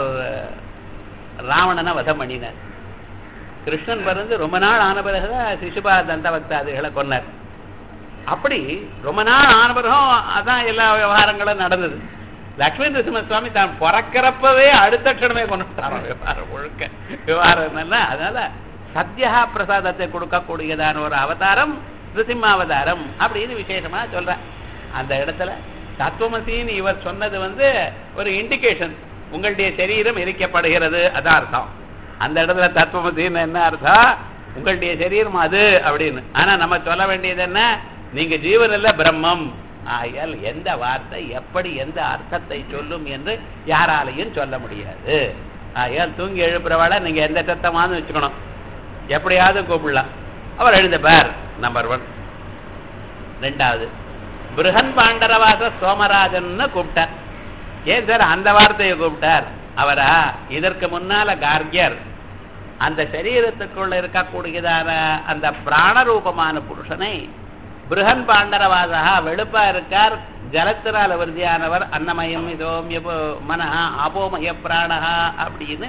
ராவணனை வதம் பண்ணினார். கிருஷ்ணன் பிறந்து ரொம்ப நாள் ஆன பிறகுதான் சிசுபா தந்தவக்தாதிகளை கொன்னார். அப்படி ரொம்ப நாள் ஆன பிறகும் அதான் எல்லா விவகாரங்களும் நடந்தது. லட்சுமி நரசிம்ம சுவாமி தான் பிறக்கிறப்பவே அடுத்த க்ஷணமே கொண்டுட்டாரோ விவகாரம் முழுக்க. விவகாரம் என்ன, அதனால சத்யா பிரசாதத்தை கொடுக்கக்கூடியதான ஒரு அவதாரம் நிருசிம்மாவதாரம் அப்படின்னு விசேஷமா சொல்ற. அந்த இடத்துல தத்துவமசின்னு இவர் சொன்னது வந்து ஒரு இண்டிகேஷன், உங்களுடைய சரீரம் எரிக்கப்படுகிறது, அதான் அர்த்தம். அந்த இடத்துல தத்துவமசின்னு என்ன அர்த்தம், உங்களுடைய சரீரம் அது அப்படின்னு. ஆனா நம்ம சொல்ல வேண்டியது என்ன, நீங்க ஜீவன் இல்ல பிரம்மம். ஆகையால் எந்த வார்த்தை எப்படி எந்த அர்த்தத்தை சொல்லும் என்று யாராலையும் சொல்ல முடியாது. ஆகையால் தூங்கி எழுப்புறவாள நீங்க எந்த சத்தமானு வச்சுக்கணும், எப்படியாவது கூப்பிடலாம். அவர் எழுந்தப்பார். Number one. ரெண்டாவது, பிருகன் பாண்டரவாச சோமராஜன் கூப்பிட்டார். ஏன் சார் அந்த வார்த்தையை கூப்பிட்டார்? அவரா, இதற்கு முன்னால கார்கியர் அந்த சரீரத்துக்குள்ள இருக்கக்கூடியதான அந்த பிராணரூபமான புருஷனை பிருகன் பாண்டரவாசா வெளுப்பா இருக்கார், ஜலத்தினால் விருதியானவர், அன்னமயம் இதோமிய மனஹா ஆபோமய பிராணஹா அப்படின்னு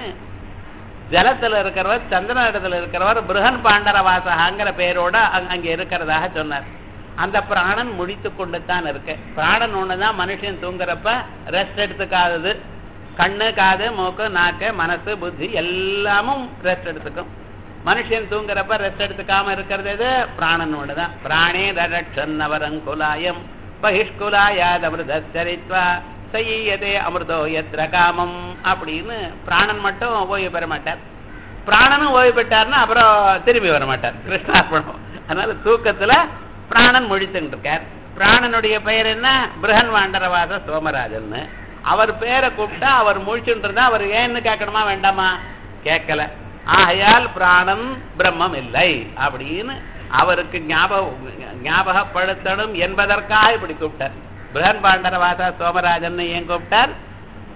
ஜலத்துல இருக்கிறவர், சந்திரன இடத்துல இருக்கிறவர் பிருகன் பாண்டரவாசகாங்கிற பேரோட அங்க இருக்கிறதாக சொன்னார். அந்த பிராணன் முடித்து கொண்டு தான் இருக்கு. பிராணன் ஒண்ணுதான் மனுஷன் தூங்குறப்ப ரெஸ்ட் எடுத்துக்காதது. கண்ணு, காது, மூக்கு, நாக்கு, மனசு, புத்தி எல்லாமும் ரெஸ்ட் எடுத்துக்கும். மனுஷன் தூங்குறப்ப ரெஸ்ட் எடுத்துக்காம இருக்கிறது எது? பிராணன் ஒண்ணுதான். பிராணே தரட்சன்னவரங்குலாயம் பகிஷ்குலாயாதமிருதரித்வா செய்யதே அமிர்தோ எத்திர காமம் அப்படின்னு பிராணன் மட்டும் ஓய்வு பெற மாட்டார். பிராணனும் ஓய்வு பெற்றார்னா அப்புறம் திரும்பி வர மாட்டார். கிருஷ்ணார்ப்பணம். அதனால தூக்கத்துல பிராணன் முழித்துட்டு இருக்கார். பிராணனுடைய பெயர் என்ன? பிருகன் பாண்டரவாச சோமராஜன். அவர் பேரை கூப்பிட்டா அவர் முழிச்சுட்டு இருந்தா அவர் ஏன்னு கேட்கணுமா வேண்டாமா? கேட்கல. ஆகையால் பிராணன் பிரம்மம் இல்லை அப்படின்னு அவருக்கு ஞாபகம் ஞாபகப்படுத்தணும் என்பதற்காக இப்படி கூப்பிட்டார். பிருகன் பாண்டரவாச சோமராஜன் ஏன் கூப்பிட்டார்?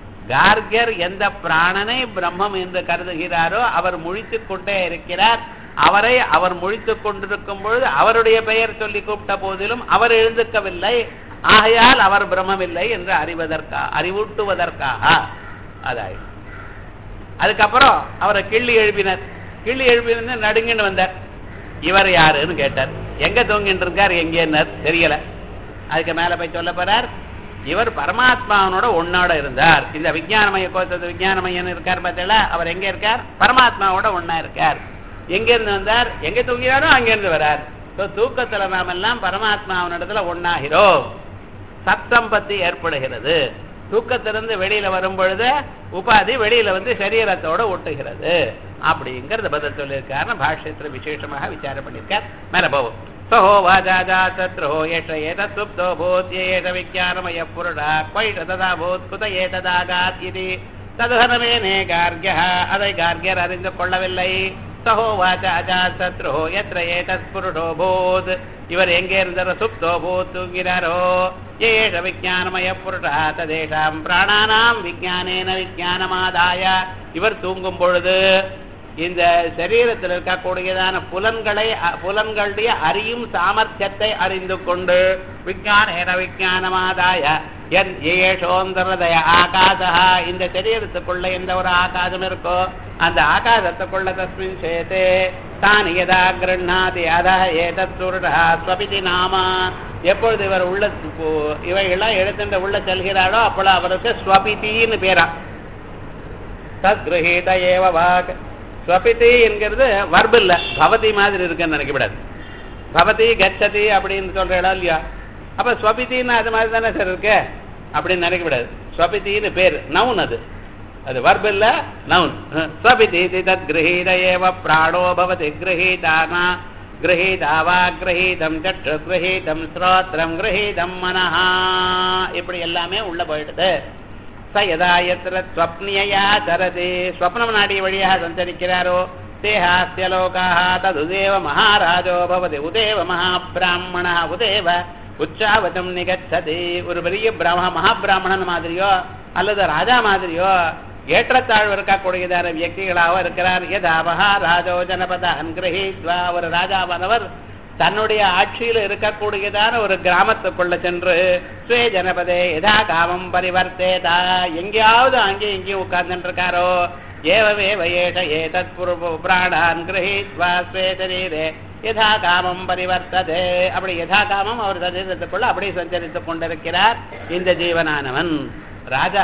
கார்கியர் எந்த பிராணனை பிரம்மம் என்று கருதுகிறாரோ அவர் முழித்துக் கொண்டே இருக்கிறார். அவரை அவர் முழித்துக் கொண்டிருக்கும் பொழுது அவருடைய பெயர் சொல்லி கூப்பிட்ட போதிலும் அவர் எழுந்துக்கவில்லை. ஆகையால் அவர் பிரம்மமில்லை என்று அறிவதற்காக அறிவூட்டுவதற்காக அதாயிடும். அதுக்கப்புறம் அவரை கிள்ளி எழுப்பினர். கிள்ளி எழுப்பின நடுங்கின்னு வந்தார். இவர் யாருன்னு கேட்டார். எங்க தூங்கிட்டு இருக்கார், எங்கேன்னார் தெரியல. அதுக்கு மேல போய் சொல்ல போறார், இவர் பரமாத்மாவனோட ஒன்னோட இருந்தார். இந்த விஞ்ஞானமய கோத்தது விஞ்ஞானமயன் இருக்கார் பார்த்தீங்களா, அவர் எங்க இருக்கார், பரமாத்மாவோட ஒன்னா இருக்கார். எங்க இருந்து வந்தார், எங்க தூங்கினாரோ அங்கிருந்து வரார். தூக்கத்துல நாம எல்லாம் பரமாத்மாவனிடத்துல ஒன்னாகிறோம். சத்சம்பத்தி ஏற்படுகிறது. தூக்கத்திலிருந்து வெளியில வரும் பொழுது உபாதி வெளியில வந்து சரீரத்தோட ஒட்டுகிறது. அப்படிங்கறத பதில் சொல்லியிருக்காரு. பாஷ்யத்துல விசேஷமாக விசாரம் பண்ணியிருக்கார். மேல போவோம். சஹோ வாஜாஜா சத்ரோ ஏஷ ஏத சுப்தோ பூத் ஏஷ விஞ்ஞானமய புருடா க்வைஷ ததா பூத் குத ஏததாகாத் இது ததுஹனமேனே கார்க்யஹ. அதை கார்க்யர் அறிந்து கொள்ளவில்லை. சஹோ வாஜாஜா சத்ரோ எத்ர ஏதத் புருடோ பூத், இவர் எங்கே இருந்தாரோ சுப்தோ பூத் தூங்கினாரோ, ஏஷ விஞ்ஞானமய புருடா ததேஷாம் பிராணானாம் விஞ்ஞானேன விஞ்ஞானமாதாய, இவர் தூங்கும் பொழுது இந்த சரீரத்தில் இருக்கக்கூடியதான புலன்களை புலன்களுடைய அறியும் சாமர்த்தியத்தை அறிந்து கொண்டு விஞ்ஞானேன விஞ்ஞானமாதாய என் ஏஷோந்தரதய ஆகாசா, இந்த சரீரத்துக்குள்ள எந்த ஒரு ஆகாசம் இருக்கோ அந்த ஆகாசத்துக்குள்ள தஸ்மின் சேதே தான் எதா கிருண்ணாதி அத ஏதத் சுருடா ஸ்வபிதி நாமா, எப்பொழுது இவர் உள்ள இவைகளாம் எழுத்துன்ற உள்ள செல்கிறாரோ அப்பொழுது அவருக்கு ஸ்வபிதின்னு பேரா. தத் கிரஹீத ஏவ வாக். ஸ்வபிதி என்கிறது வர்பு இல்ல, பவதி மாதிரி இருக்குன்னு நினைக்கப்படாது. பவதி கச்சதி அப்படின்னு சொல்ற இடம் இல்லையா, அப்ப ஸ்வபித்தின்னு அது மாதிரி தானே சார் இருக்கு அப்படின்னு நினைக்கப்படாது. ஸ்வபித்தின்னு பேர், நவுன், அது அது வர்பு இல்ல, நவுன். ஸ்வபிதி தத் கிரஹீத ஏவ பிராணோ பவதி கிரஹீதானா கிரஹீதா வா கிரஹீதம் சற்று கிரஹீதம் ஸ்ரோத்ரம் கிரஹீதம் மனஹா, இப்படி எல்லாமே உள்ள போயிடுது. சயதாயத்திர ஸ்வப்னியா சரதி, ஸ்வப்னம் நாடி வழியாக சஞ்சரிக்கிறாரோ தேஹாஸ்ய லோகாஹ ததுதேவ மகாராஜோ பவதி உதேவ மகாபிராமண உதேவ உச்சாவதம் நிகச்சதி. ஒரு பெரிய பிராம மகாபிராமணன் மாதிரியோ அல்லது ராஜா மாதிரியோ ஏற்றத்தாழ்வு இருக்கக்கூடியதான வியக்திகளாக இருக்கிறார். யதா மகாராஜோ ஜனபத அன்கிரஹீத்வா, ஒரு ராஜாவானவர் தன்னுடைய ஆட்சியில் இருக்கக்கூடியதான ஒரு கிராமத்துக்குள்ள சென்று ஸ்வே ஜனபதே யதா காமம் பரிவர்த்தேதா, எங்கேயாவது அங்கே எங்கேயும் உட்கார்ந்துட்டு இருக்காரோ ஏவவேவ ஏஷ ஏதத் பிராணான் கிரஹீத்வா ஸ்வே சரீரே யதா காமம் பரிவர்த்ததே, அப்படி யதா காமம் அவர் சரீரத்துக்குள்ள அப்படியே சஞ்சரித்துக் கொண்டிருக்கிறார் இந்த ஜீவனானவன். ராஜா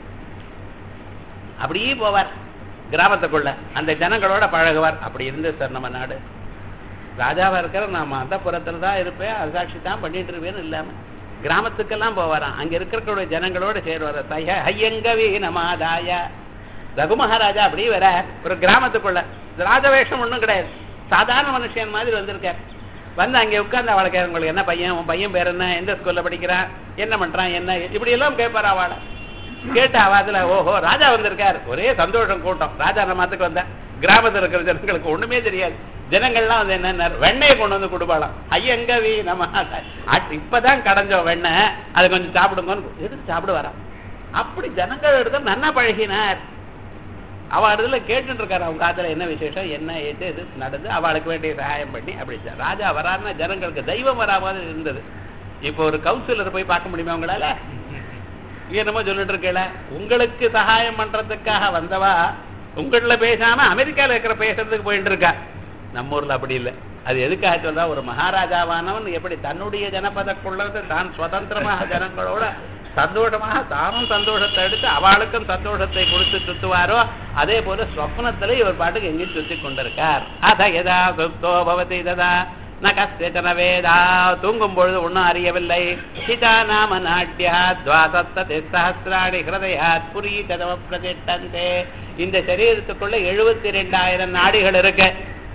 அப்படியே போவார் கிராமத்துக்குள்ள, அந்த ஜனங்களோட பழகுவார். அப்படி இருந்து சார் நம்ம நாடு ராஜாவா இருக்கிற நாம அந்த புறத்துல தான் இருப்பேன், அரசாட்சி தான் பண்ணிட்டு இருப்பேன்னு இல்லாம கிராமத்துக்கெல்லாம் போவாராம். அங்க இருக்கிற ஜனங்களோட சேருவார். ஹையங்கவி நமாதாய, ரகு மகாராஜா அப்படியே வர ஒரு கிராமத்துக்குள்ள, ராஜவேஷம் ஒன்றும் கிடையாது, சாதாரண மனுஷன் மாதிரி வந்திருக்கார். வந்து அங்கே உட்கார்ந்து அவளை கேட்க, உங்களுக்கு என்ன பையன், உன் பையன் பேர் என்ன, எந்த ஸ்கூல்ல படிக்கிறான், என்ன பண்றான், என்ன இப்படி எல்லாம் கேட்பார். அவளை கேட்ட அவத்துல ஓஹோ ராஜா வந்திருக்கார், ஒரே சந்தோஷம் கூட்டம். ராஜா நம்மத்துக்கு வந்த கிராமத்தில் இருக்கிற ஜனங்களுக்கு ஒண்ணுமே தெரியாது. ஜனங்கள்லாம் வந்து என்ன வெண்ணையை கொண்டு வந்து கொடுப்பாளாம். ஐயங்கவி நம்ம இப்பதான் கடைஞ்சோம் வெண்ணெய், அதை கொஞ்சம் சாப்பிடுங்கன்னு எடுத்து சாப்பிடுவாராம். அப்படி ஜனங்கள் எடுத்து நன்னா பழகினார். அவ இடத்துல கேட்டுட்டு இருக்காரு, அவங்க காத்துல என்ன விசேஷம், என்ன ஏது எது நடந்து அவளுக்கு வேண்டிய சகாயம் பண்ணி அப்படி ராஜா வராருன்னா ஜனங்களுக்கு தெய்வம் வரா மாதிரி இருந்தது. இப்போ ஒரு கவுன்சிலர் போய் பார்க்க முடியுமா உங்களால? என்னமோ சொல்லிட்டு இருக்கல, உங்களுக்கு சகாயம் பண்றதுக்காக வந்தவா உங்கள பேசாம அமெரிக்கால இருக்கிற பேசுறதுக்கு போயிட்டு இருக்கா. நம்ம ஊர்ல அப்படி இல்லை. அது எதுக்காக சொல்றா, ஒரு மகாராஜாவானவன் எப்படி தன்னுடைய ஜனபதக்குள்ளது தான் சுதந்திரமாக ஜனங்களோட சந்தோஷமாக தானும் சந்தோஷத்தை எடுத்து அவளுக்கும் சந்தோஷத்தை கொடுத்து சுத்துவாரோ அதே போல ஸ்வப்னத்துல இவர் பாட்டுக்கு எங்கேயும் சுத்தி கொண்டிருக்கார். அத எதா சுப்தோ பவதி ததா ந கஸ்யசன வேதா, தூங்கும் பொழுது ஒன்னும் அறியவில்லை. சிதா நாம நாட்டியா துவாசத்தே சஹசிராணி ஹிருதயாத் புரீததம பிரதிஷ்டந்தே, இந்த சரீரத்துக்குள்ள எழுபத்தி ரெண்டாயிரம் நாடிகள் இருக்கு.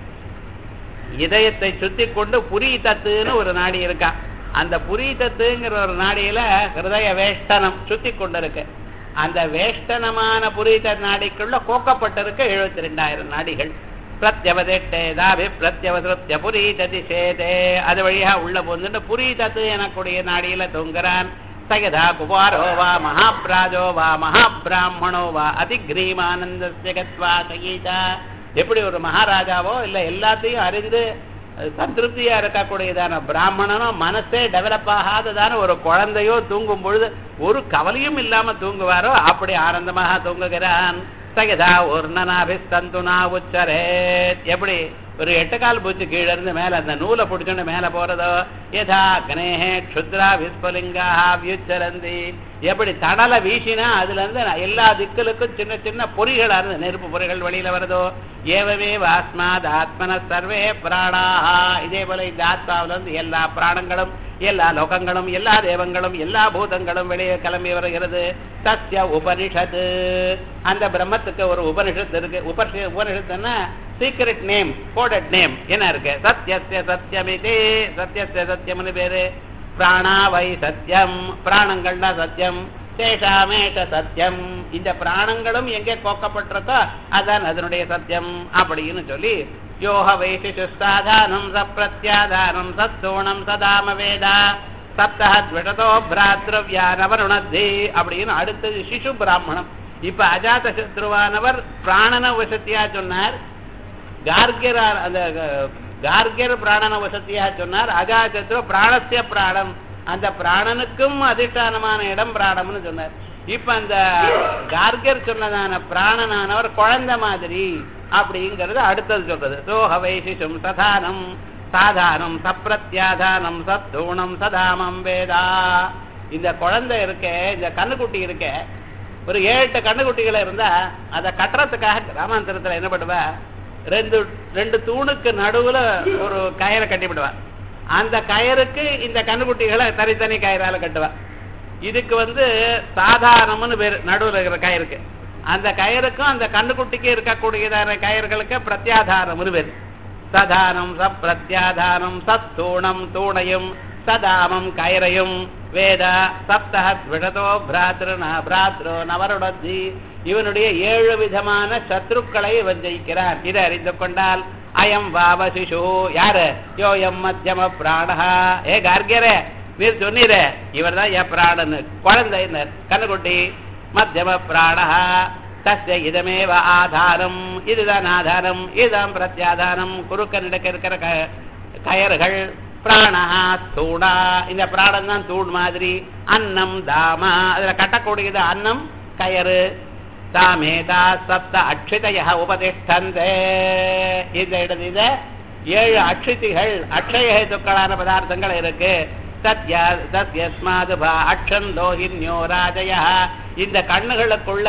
இதயத்தை சுத்தி கொண்டு புரி தத்துன்னு ஒரு நாடி இருக்கா. அந்த புரி தத்துங்கிற ஒரு நாடியில ஹிருதய வேஷ்டனம் சுத்தி கொண்டு இருக்கு. அந்த வேஷ்டனமான புரீத நாடிக்குள்ள கோக்கப்பட்டிருக்க எழுபத்தி ரெண்டாயிரம் நாடிகள். பிரத்யவதேதாபி பிரத்யவசிருத்திய புரீததி சேதே, அது வழியா உள்ள போந்துட்டு புரீதத்து எனக்கூடிய நாடியில தொங்குறான். சயதா குமாரோ வா மகாபிராஜோ வா மகாபிராமணோ வா அதிகிரீமானந்தஸ்ய கத்வா சகீதா, எப்படி ஒரு மகாராஜாவோ இல்ல எல்லாத்தையும் அறிந்து சந்திருப்தியா இருக்கக்கூடியதான பிராமணனோ மனசே டெவலப் ஆகாததான ஒரு குழந்தையோ தூங்கும் பொழுது ஒரு கவலையும் இல்லாம தூங்குவாரோ அப்படி ஆனந்தமாக தூங்குகிறான். சகதா உர்ணனாபிஸ்தந்துனா உச்சரே, எப்படி ஒரு எட்டுக்கால் பூச்சி கீழே இருந்து மேல அந்த நூலை பிடிச்சோண்டு மேல போறதோ, யதா அக்னேஹே க்ஷுத்ரா விஸ்பலிங்கா வியுச்சரந்தி, எப்படி தணலை வீசினா அதுல இருந்து எல்லா திக்குலுக்கும் சின்ன சின்ன பொறிகளா இருந்து நெருப்பு பொறிகள் வெளியில வருதோ, ஏவவே வாஸ்மாத் ஆத்மன சர்வே பிராணாஹா, இதே போல இந்த ஆத்மாவில இருந்து எல்லா பிராணங்களும் எல்லா லோகங்களும் எல்லா தேவங்களும் எல்லா பூதங்களும் வெளியே கிளம்பி வருகிறது. சத்ய உபனிஷத்து, அந்த பிரம்மத்துக்கு ஒரு உபனிஷத்து இருக்கு. உபனிஷ உபனிஷத்துன்னா சீக்ரெட் நேம், கோடட் நேம் என்ன இருக்கு? சத்யஸ்ய சத்யமிதி, சத்யஸ்ய சத்யம்னு பேரு. பிராணா வை சத்யம், பிராணங்கள்னா சத்தியம். சேஷாமேஷ சத்தியம், இந்த பிராணங்களும் எங்கே கோக்கப்பட்டிருக்கோ அதான் அதனுடைய சத்தியம் அப்படின்னு சொல்லி யோக வைசிஷுஸ்தாதானம் சப்ரத்யாதானம் சத்தோணம் சதாம வேதா சப்தஹத்விஷதோ பிராத்ரவ்யானவருணத்தி அப்படின்னு அடுத்தது சிசு பிராமணம். இப்ப அஜாத சத்ருவானவர் பிராணன வசத்தியா சொன்னார், கார்கியர் அந்த கார்கியர் பிராணன வசத்தியா சொன்னார். அஜாசத்ரு பிராணஸ்ய பிராணம், அந்த பிராணனுக்கும் அதிஷ்டானமான இடம் பிராணம்னு சொன்னார். இப்ப அந்த கார்கியர் சொன்னதான பிராணனானவர் குழந்தை மாதிரி அப்படிங்கிறது அடுத்தது சொல்றது. சோஹ வைசிஷம் சதானம் சாதானம் சப்ரத்யாதானம் சத்தூணம் சதாமம் வேதா. இந்த குழந்தை இருக்க, இந்த கண்ணுக்குட்டி இருக்க, ஒரு ஏழு எட்டு கண்ணுக்குட்டிகளை இருந்தா அதை கட்டுறதுக்காக கிராமாந்தரத்துல என்ன பண்ணுவா, ரெண்டு ரெண்டு தூணுக்கு நடுவுல ஒரு கயிறை கட்டிவிடுவா. அந்த கயிறுக்கு இந்த கண்ணுக்குட்டிகளை தனித்தனி கயிறால கட்டுவா. இதுக்கு வந்து சாதாரணம்னு பேரு நடுவில் இருக்கிற கயிறுக்கு. அந்த கயிறுக்கும் அந்த கண்ணுக்குட்டிக்கு இருக்கக்கூடியதான கயிறுகளுக்கு பிரத்யாதாரம்னு பேரு. சதானம் சப்ரத்யாதானம் சத்தூணம் தூணையும் சதாமம் கயிறையும் வேத சப்தஹத் விடதோ பிராத்ருனா பிராத்ரோ நவருடத்தி, இவனுடைய ஏழு விதமான சத்ருக்களை இவன் ஜெயிக்கிறான். இதை அறிந்து கொண்டால் அயம் வாவ சிசு, யாரு? யோயம் மத்தியம பிராணஹா, ஏ கார்கியரே நீர் சொன்னீர இவர் தான் என் பிராணன், குழந்தைனர் கண்ணுக்குட்டி. மத்தியம பிராணஹா தஸ்ய இதமேவ ஆதாரம், இதுதான் ஆதாரம், இதுதான் பிரத்யாதாரம். குறுக்க நடக்க இருக்கிற கயறுகள். பிராணஹா தூணா, இந்த பிராணம் தான் தூண் மாதிரி. அன்னம் தாமா, அதுல கட்டக்கூடியது அன்னம் கயறு. தாமேதா சப்த அக்ஷிதய உபதிஷ்டந்தே, இந்த இடது இத ஏழு அக்ஷிதிகள் அக்ஷயஹேதுக்களான பதார்த்தங்கள் இருக்கு. சத்யா சத்யஸ்மாது அக்ஷன் லோஹின்யோ ராஜய, இந்த கண்ணுகளுக்குள்ள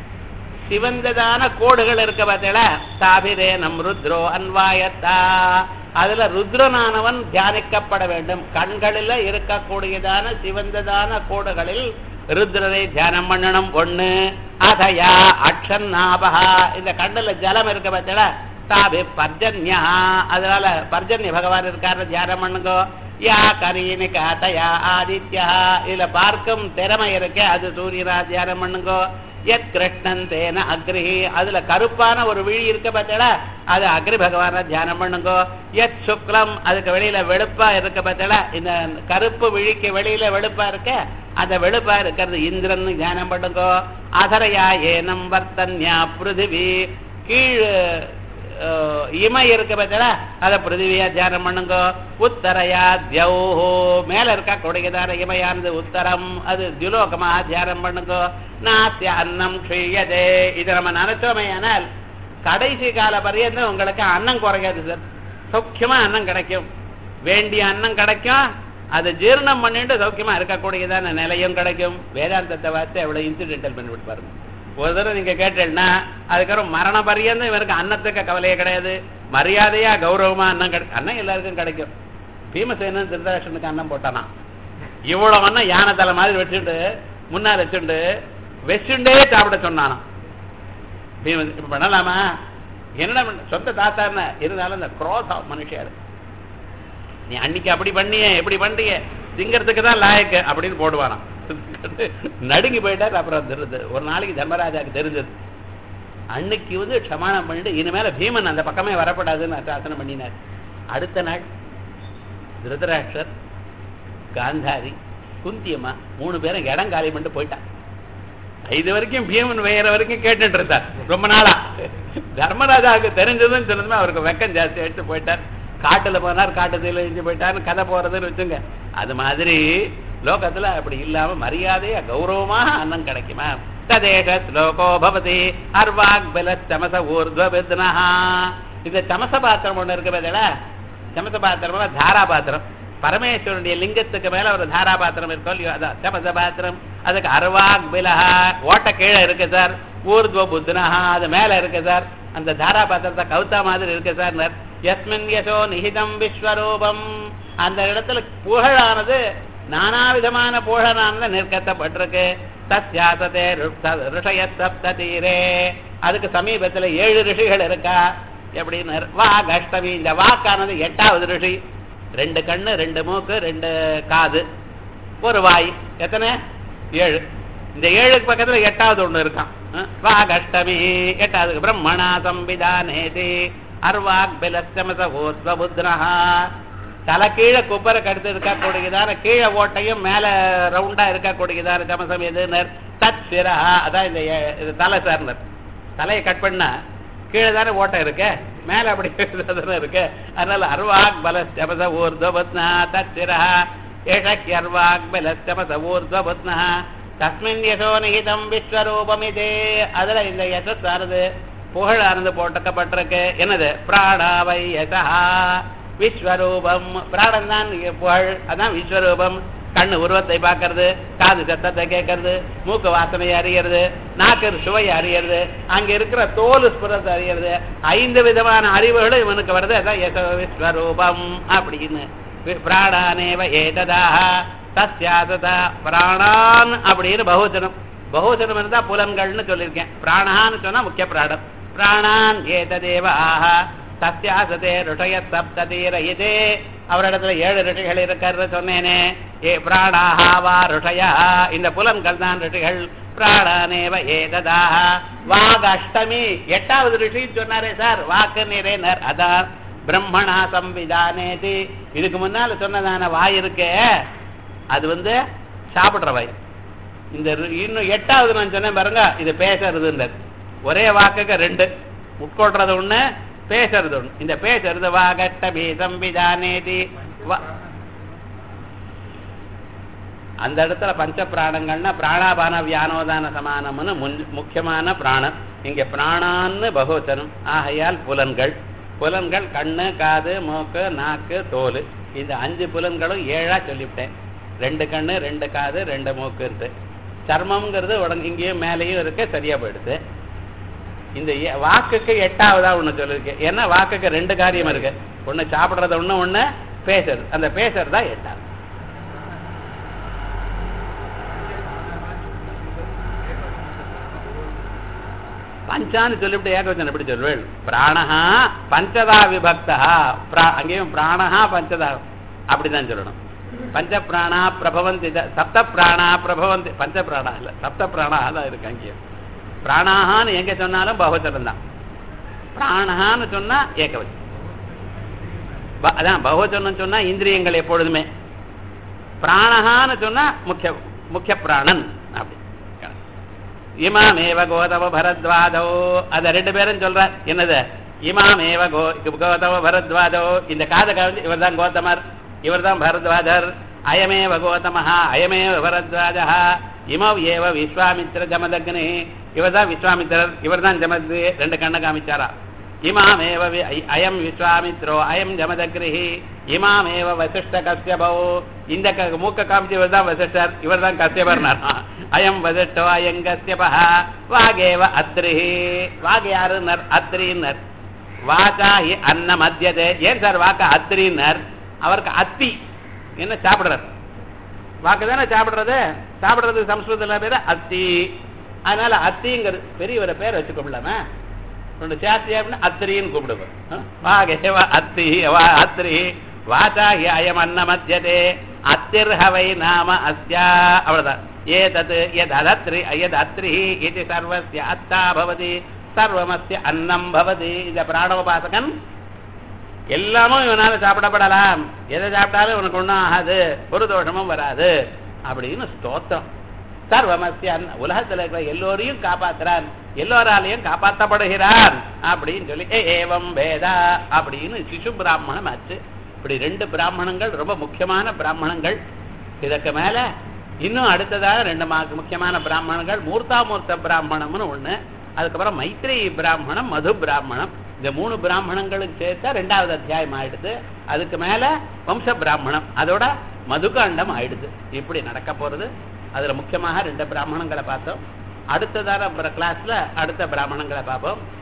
சிவந்ததான கோடுகள் இருக்க பார்த்தீங்களா, தாபிரே நம் ருத்ரோ அன்வாயத்தா, அதுல ருத்ரனானவன் தியானிக்கப்பட வேண்டும். கண்களில் இருக்கக்கூடியதான சிவந்ததான கோடுகளில் ருத்ரரை தியானம் பண்ணணும். ஒண்ணு. அதயா அக்ஷன் நாபகா, இந்த கண்ணுல ஜலம் இருக்க பார்த்தீங்களா, தாபி பர்ஜன்யா, அதனால பர்ஜன்ய பகவான் இருக்காரு தியானம் பண்ணுங்க. யா கரீனிகா தயா ஆதித்யா, இதுல பார்க்கும் திறமை இருக்க அது சூரியனா தியானம் பண்ணுங்க. எத் கிருஷ்ணன் தேன அக்ரிஹி, அதுல கருப்பான ஒரு விழி இருக்க பார்த்தா அது அக்ரி பகவான தியானம் பண்ணுங்க. எத் சுக்லம், அதுக்கு வெளியில வெளுப்பா இருக்க பார்த்தா இந்த கருப்பு விழிக்கு வெளியில வெளுப்பா இருக்க அந்த வெளுப்பா இருக்கிறது இந்திரன் தியானம் பண்ணுங்க. அதரையா ஏனம் வர்த்தன்யா பிருதிவி, கீழ் இமை இருக்க பார்த்தா அத பிருத்திவியா தியானம் பண்ணுங்க. உத்தரையா தியௌஹோ, மேல இருக்க கொடையதான இமையானது உத்தரம், அது தியுலோகமா தியானம் பண்ணுங்க. நாஸ்ய அன்னம் க்ஷீயதே, இதை நம்ம நினைச்சோமையானால் கடைசி கால பரியந்தம் உங்களுக்கு அன்னம் குறையாது சார். சௌக்கியமா அன்னம் கிடைக்கும், வேண்டிய அன்னம் கிடைக்கும், அது ஜீரணம் பண்ணிட்டு சௌக்கியமா இருக்கக்கூடியதான நிலையும் கிடைக்கும். வேதாந்தத்தை பார்த்து எவ்வளவு இன்சிடென்டல் பண்ணிவிட்டு பாருங்க. ஒரு தடவை நீங்க கேட்டேன்னா அதுக்கப்புறம் மரண பரியந்தம் இவருக்கு அன்னத்துக்கு கவலையே கிடையாது. மரியாதையா கௌரவமா அன்னம் கிடைக்கும். அன்னம் எல்லாருக்கும் கிடைக்கும். பீமசேனன் திருதராஷ்டனுக்கு அன்னம் போட்டானா, இவ்வளவு அன்னம் யானை தலை மாதிரி வச்சுட்டு முன்னால் வச்சுட்டு வச்சுட்டே சாப்பிட சொன்னானா. பீம இப்ப பண்ணலாமா? என்ன சொந்த தாத்தான்னு இருந்தாலும் இந்த குரோதா மனுஷியாரு, நீ அன்னைக்கு அப்படி பண்ணிய எப்படி பண்றிய, திங்கிறதுக்கு தான் லாயக்கு அப்படின்னு போடுவானா. நடுங்கி போயிட்டார். அப்புறம் ஒரு நாளைக்கு தர்மராஜாக்கு தெரிஞ்சது. அன்னைக்கு வந்து க்ஷமானம் பண்ணிட்டு இனிமேல பீமன் அந்த பக்கமே வரப்படாதுன்னு சாசனம் பண்ணினார். அடுத்த நாள் திருதராஷ்டர், காந்தாரி, குந்தியம்மா மூணு பேரும் இடம் காலி பண்ணிட்டு போயிட்டான். இது வரைக்கும் பீமன் வேற வரைக்கும் கேட்டுட்டு இருந்தார் ரொம்ப நாளா. தர்மராஜாவுக்கு தெரிஞ்சதுன்னு சொன்னதுமே அவருக்கு வெக்கம் ஜாஸ்தி எடுத்து போயிட்டார். காட்டுல போனார், காட்டுல இருந்து போயிட்டாருன்னு கதை போறதுன்னு வச்சுங்க. அது மாதிரி லோகத்துல அப்படி இல்லாம மரியாதையா கௌரவமாக அன்னம் கிடைக்குமா? ததேக ஸ்லோகோ பவதி அர்வாக் பல சமச ஊர்துவ. இந்த சமச பாத்திரம் ஒண்ணு இருக்கு பதில. சமச பாத்திரம் தாரா பாத்திரம். பரமேஸ்வரனுடைய லிங்கத்துக்கு மேல ஒரு தாரா பாத்திரம் இருக்கோ இல்லையோ, அதான் சமச பாத்திரம். அதுக்கு அர்வாக் பிலஹா ஓட்ட கீழே இருக்கு சார். ஊர்துவ புத்னஹா அது மேல இருக்கு சார். அந்த தாரா பாத்திரத்தை கவுத்தா மாதிரி இருக்கு சார். யஸ்மின் யசோ நிஹிதம் விஸ்வரூபம். அந்த இடத்துல புகழானது நானாவிதமான புகழானது நிற்கத்தப்பட்டிருக்கு. தத்யாசதே ரிஷய சப்த தீரே. அதுக்கு சமீபத்துல ஏழு ரிஷிகள் இருக்கா. எப்படின்னு வாக் அஷ்டமி. இந்த வாக்கானது எட்டாவது ரிஷி. ரெண்டு கண்ணு, ரெண்டு மூக்கு, ரெண்டு காது, ஒரு வாய். எத்தனை? ஏழு. இந்த ஏழுக்கு பக்கத்துல எட்டாவது ஒண்ணு இருக்கான். வாக் அஷ்டமி எட்டாவது. பிரம்மணா சம்பிதானேதி அர்வாக் பிலஸ்தமச ஊர்த்வ புத்னஹா. தலை கீழே குப்பரை கடுத்து இருக்கக்கூடியதான கீழே ஓட்டையும் மேல ரவுண்டா இருக்கக்கூடியதான சமசம் எதுன்னு தத் சிரஹா. அதான் இந்த தலை சார்னர். தலையை கட் பண்ணா கீழே தானே ஓட்டை இருக்கு, மேல அப்படி இருக்கு. அதனால அர்வாக் பலஸ்தமச ஊர்த்வ புத்னஹா தத் சிரஹா ஏஷக்ய அர்வாக் பலஸ்தமச ஊர்த்வ புத்னஹா தஸ்மின் யசோ நிஹிதம் விஸ்வரூபமிதே. அதுல இந்த யசஸ்ஸானது புகழானது போட்டக்கப்பட்டிருக்கு. என்னது? பிராணாவை யசா விஸ்வரூபம். பிராணம் தான் புகழ், அதான் விஸ்வரூபம். கண்ணு உருவத்தை பார்க்கறது, காது சத்தத்தை கேட்கறது, மூக்கு வாசனையை அறியறது, நாக்கு சுவையை அறியறது, அங்க இருக்கிற தோல் ஸ்புரத்தை அறியறது. ஐந்து விதமான அறிவுகளும் இவனுக்கு வருது. அதான் யசோ விஸ்வரூபம் அப்படின்னு. பிராணானேவ ஏததாக தஸ்யாததா பிராணான் அப்படின்னு பகுஜனம். பகுஜனம் இருந்தா புலன்கள்னு சொல்லியிருக்கேன். பிராணான்னு சொன்னா முக்கிய பிராணம். பிராணான் ஏததேவ ஆஹா தஸ்யாசதே ருஷய சப்ததீர. இதே அவரிடத்துல ஏழு ரிஷிகள் இருக்கிறது சொன்னேனே. ஏ பிராணாஹா வா ருஷயா. இந்த புலன்கள் தான் ரிஷிகள். பிராணானேவ ஏததாக வாக் அஷ்டமி எட்டாவது ரிஷி சொன்னாரே சார். வாக்கு நிறைனர். அதான் பிரம்மணா சம்விதானேதி. இதுக்கு முன்னால சொன்னதான வாய் இருக்கே அது வந்து சாப்பிடுற வாய். இந்த இன்னும் எட்டாவது நான் சொன்னேன் பாருங்க, இது பேசுறது. ஒரே வாக்குக்கு ரெண்டு, உட்கொள்றது ஒண்ணு, பேசுறது ஒண்ணு. இந்த பேசுறது வாகட்டபி சம்விதானேதி. அந்த இடத்துல பஞ்ச பிராணங்கள்னா பிராணாபான வியானோதான சமானம்னு முக்கியமான பிராணம். இங்க பிராணான்னு பகுவச்சனம். ஆகையால் புலன்கள். புலன்கள் கண்ணு, காது, மூக்கு, நாக்கு, தோல். இந்த அஞ்சு புலன்களும் ஏழா சொல்லிவிட்டேன். ரெண்டு கண்ணு, ரெண்டு காது, ரெண்டு மூக்கு இருக்கு. சர்மம்ங்கிறது உடம்பு இங்கேயும் மேலேயும் இருக்கு, சரியா போயிடுது. இந்த வாக்குக்கு எட்டாவதா ஒண்ணு சொல்லிருக்கு. ஏன்னா வாக்குக்கு ரெண்டு காரியம் இருக்கு. ஒண்ணு சாப்பிடுறது ஒண்ணு, ஒண்ணு பேசுறது. அந்த பேசுறதா எட்டாவது. பஞ்சான்னு சொல்லிவிட்டு ஏகவச்சனம் எப்படி சொல்வேன்? பிராணஹா பஞ்சதா விபக்தா. அங்கேயும் பிராணஹா பஞ்சதா அப்படிதான் சொல்லணும். பஞ்ச பிராணா பிரபவந்தி, சப்த பிராணா பிரபவந்தி. பஞ்ச பிராணா இல்ல, சப்த பிராணா தான் இருக்கு அங்கேயும். பிராணாஹான்னு எங்க சொன்னாலும் பகுவச்சனம் தான். பிராணஹான்னு சொன்னா ஏகவச்சனம். அதான் பகுவச்சனம் சொன்னா இந்திரியங்கள் எப்பொழுதுமே. பிராணஹான்னு சொன்னா முக்கிய முக்கிய பிராணன் அப்படி. இமாமேவ கோதவ பரத்வாதோ. அத ரெண்டு பேரும் சொல்ற. என்னது? இமாமேவ கோ கோதவ பரத்வாதோ. இந்த காத கவிழ்ந்து இவர் தான் கோதமர், இவர் தான் பரத்வாஜர். அயமேவ கோதமஹா அயமேவ பரத்வாஜஹ. இமவ் ஏவ விஸ்வாமித்ர ஜமதக்னி. இவர் தான் விஸ்வாமித்திரர், இவர் தான் ஜமத்ரி. ரெண்டு கண்ண காமிச்சாரா. இமாமேவ அயம் விஸ்வாமித்ரோ அயம் ஜமதக்ரிஹி. இமாமேவ வசிஷ்ட கஸ்யபோ. இந்த மூக்க காமிச்சு இவர் தான் வசிஷ்டர், இவர் தான் கஸ்யபர். அயம் வசிஷ்டோ அயம் கஸ்யபஹ. வாகேவ அத்ரிஹி. வாக யாருன்னர்? அத்ரின்னர். வாச்சா ஹி அன்ன மத்தியதே. ஏன் சார் வாக்க அத்ரின்னர்? அவருக்கு அத்தி என்ன சாப்பிடுறார். வாக்கு தானே சாப்பிடுறது. சாப்பிடுறது சம்ஸ்கிருதத்துல பேரு அத்தி. அதனால அத்திங்கிறது பெரியவரை பேர் வச்சுக்கொள்ளலாம. சாஸ்திரி அப்படின்னா அத்திரின்னு கூப்பிடுவோம். வாகேவ அத்தி அத்ரி. வாச்சா ஹி அயம் அன்ன மத்தியதே. அத்திர்ஹவை நாம அஸ்யா. அவ்வளவுதான். ஏதத் யத் அதத்ரி யத் அத்ரி இது சர்வஸ்ய அத்தா பவதி சர்வமஸ்ய அன்னம் பவதி. இந்த பிராணோபாசகன் எல்லாமும் இவனால சாப்பிடப்படலாம். எதை சாப்பிட்டாலும் இவனுக்கு ஒன்றும் ஆகாது, ஒரு தோஷமும் வராது அப்படின்னு ஸ்தோத்திரம். சர்வமஸ்யான் உலகத்துல இருக்கிற எல்லோரையும் காப்பாத்துறான், எல்லோராலையும் காப்பாற்றப்படுகிறான் அப்படின்னு சொல்லி ஏ ஏவம் வேதா அப்படின்னு சிசு பிராமணம் ஆச்சு. இப்படி ரெண்டு பிராமணங்கள் ரொம்ப முக்கியமான பிராமணங்கள். இதற்கு மேல இன்னும் அடுத்ததாக ரெண்டு முக்கியமான பிராமணங்கள், மூர்த்தாமூர்த்த பிராமணம்னு ஒண்ணு, அதுக்கப்புறம் மைத்ரி பிராமணம், மது பிராமணம். இந்த மூணு பிராமணங்களுக்கு சேர்த்தா ரெண்டாவது அத்தியாயம் ஆயிடுது. அதுக்கு மேல வம்ச பிராமணம், அதோட மதுகாண்டம் ஆயிடுது. இப்படி நடக்க போறது. அதுல முக்கியமாக ரெண்டு பிராமணங்களை பார்த்தோம். அடுத்ததான கிளாஸ்ல அடுத்த பிராமணங்களை பார்ப்போம்.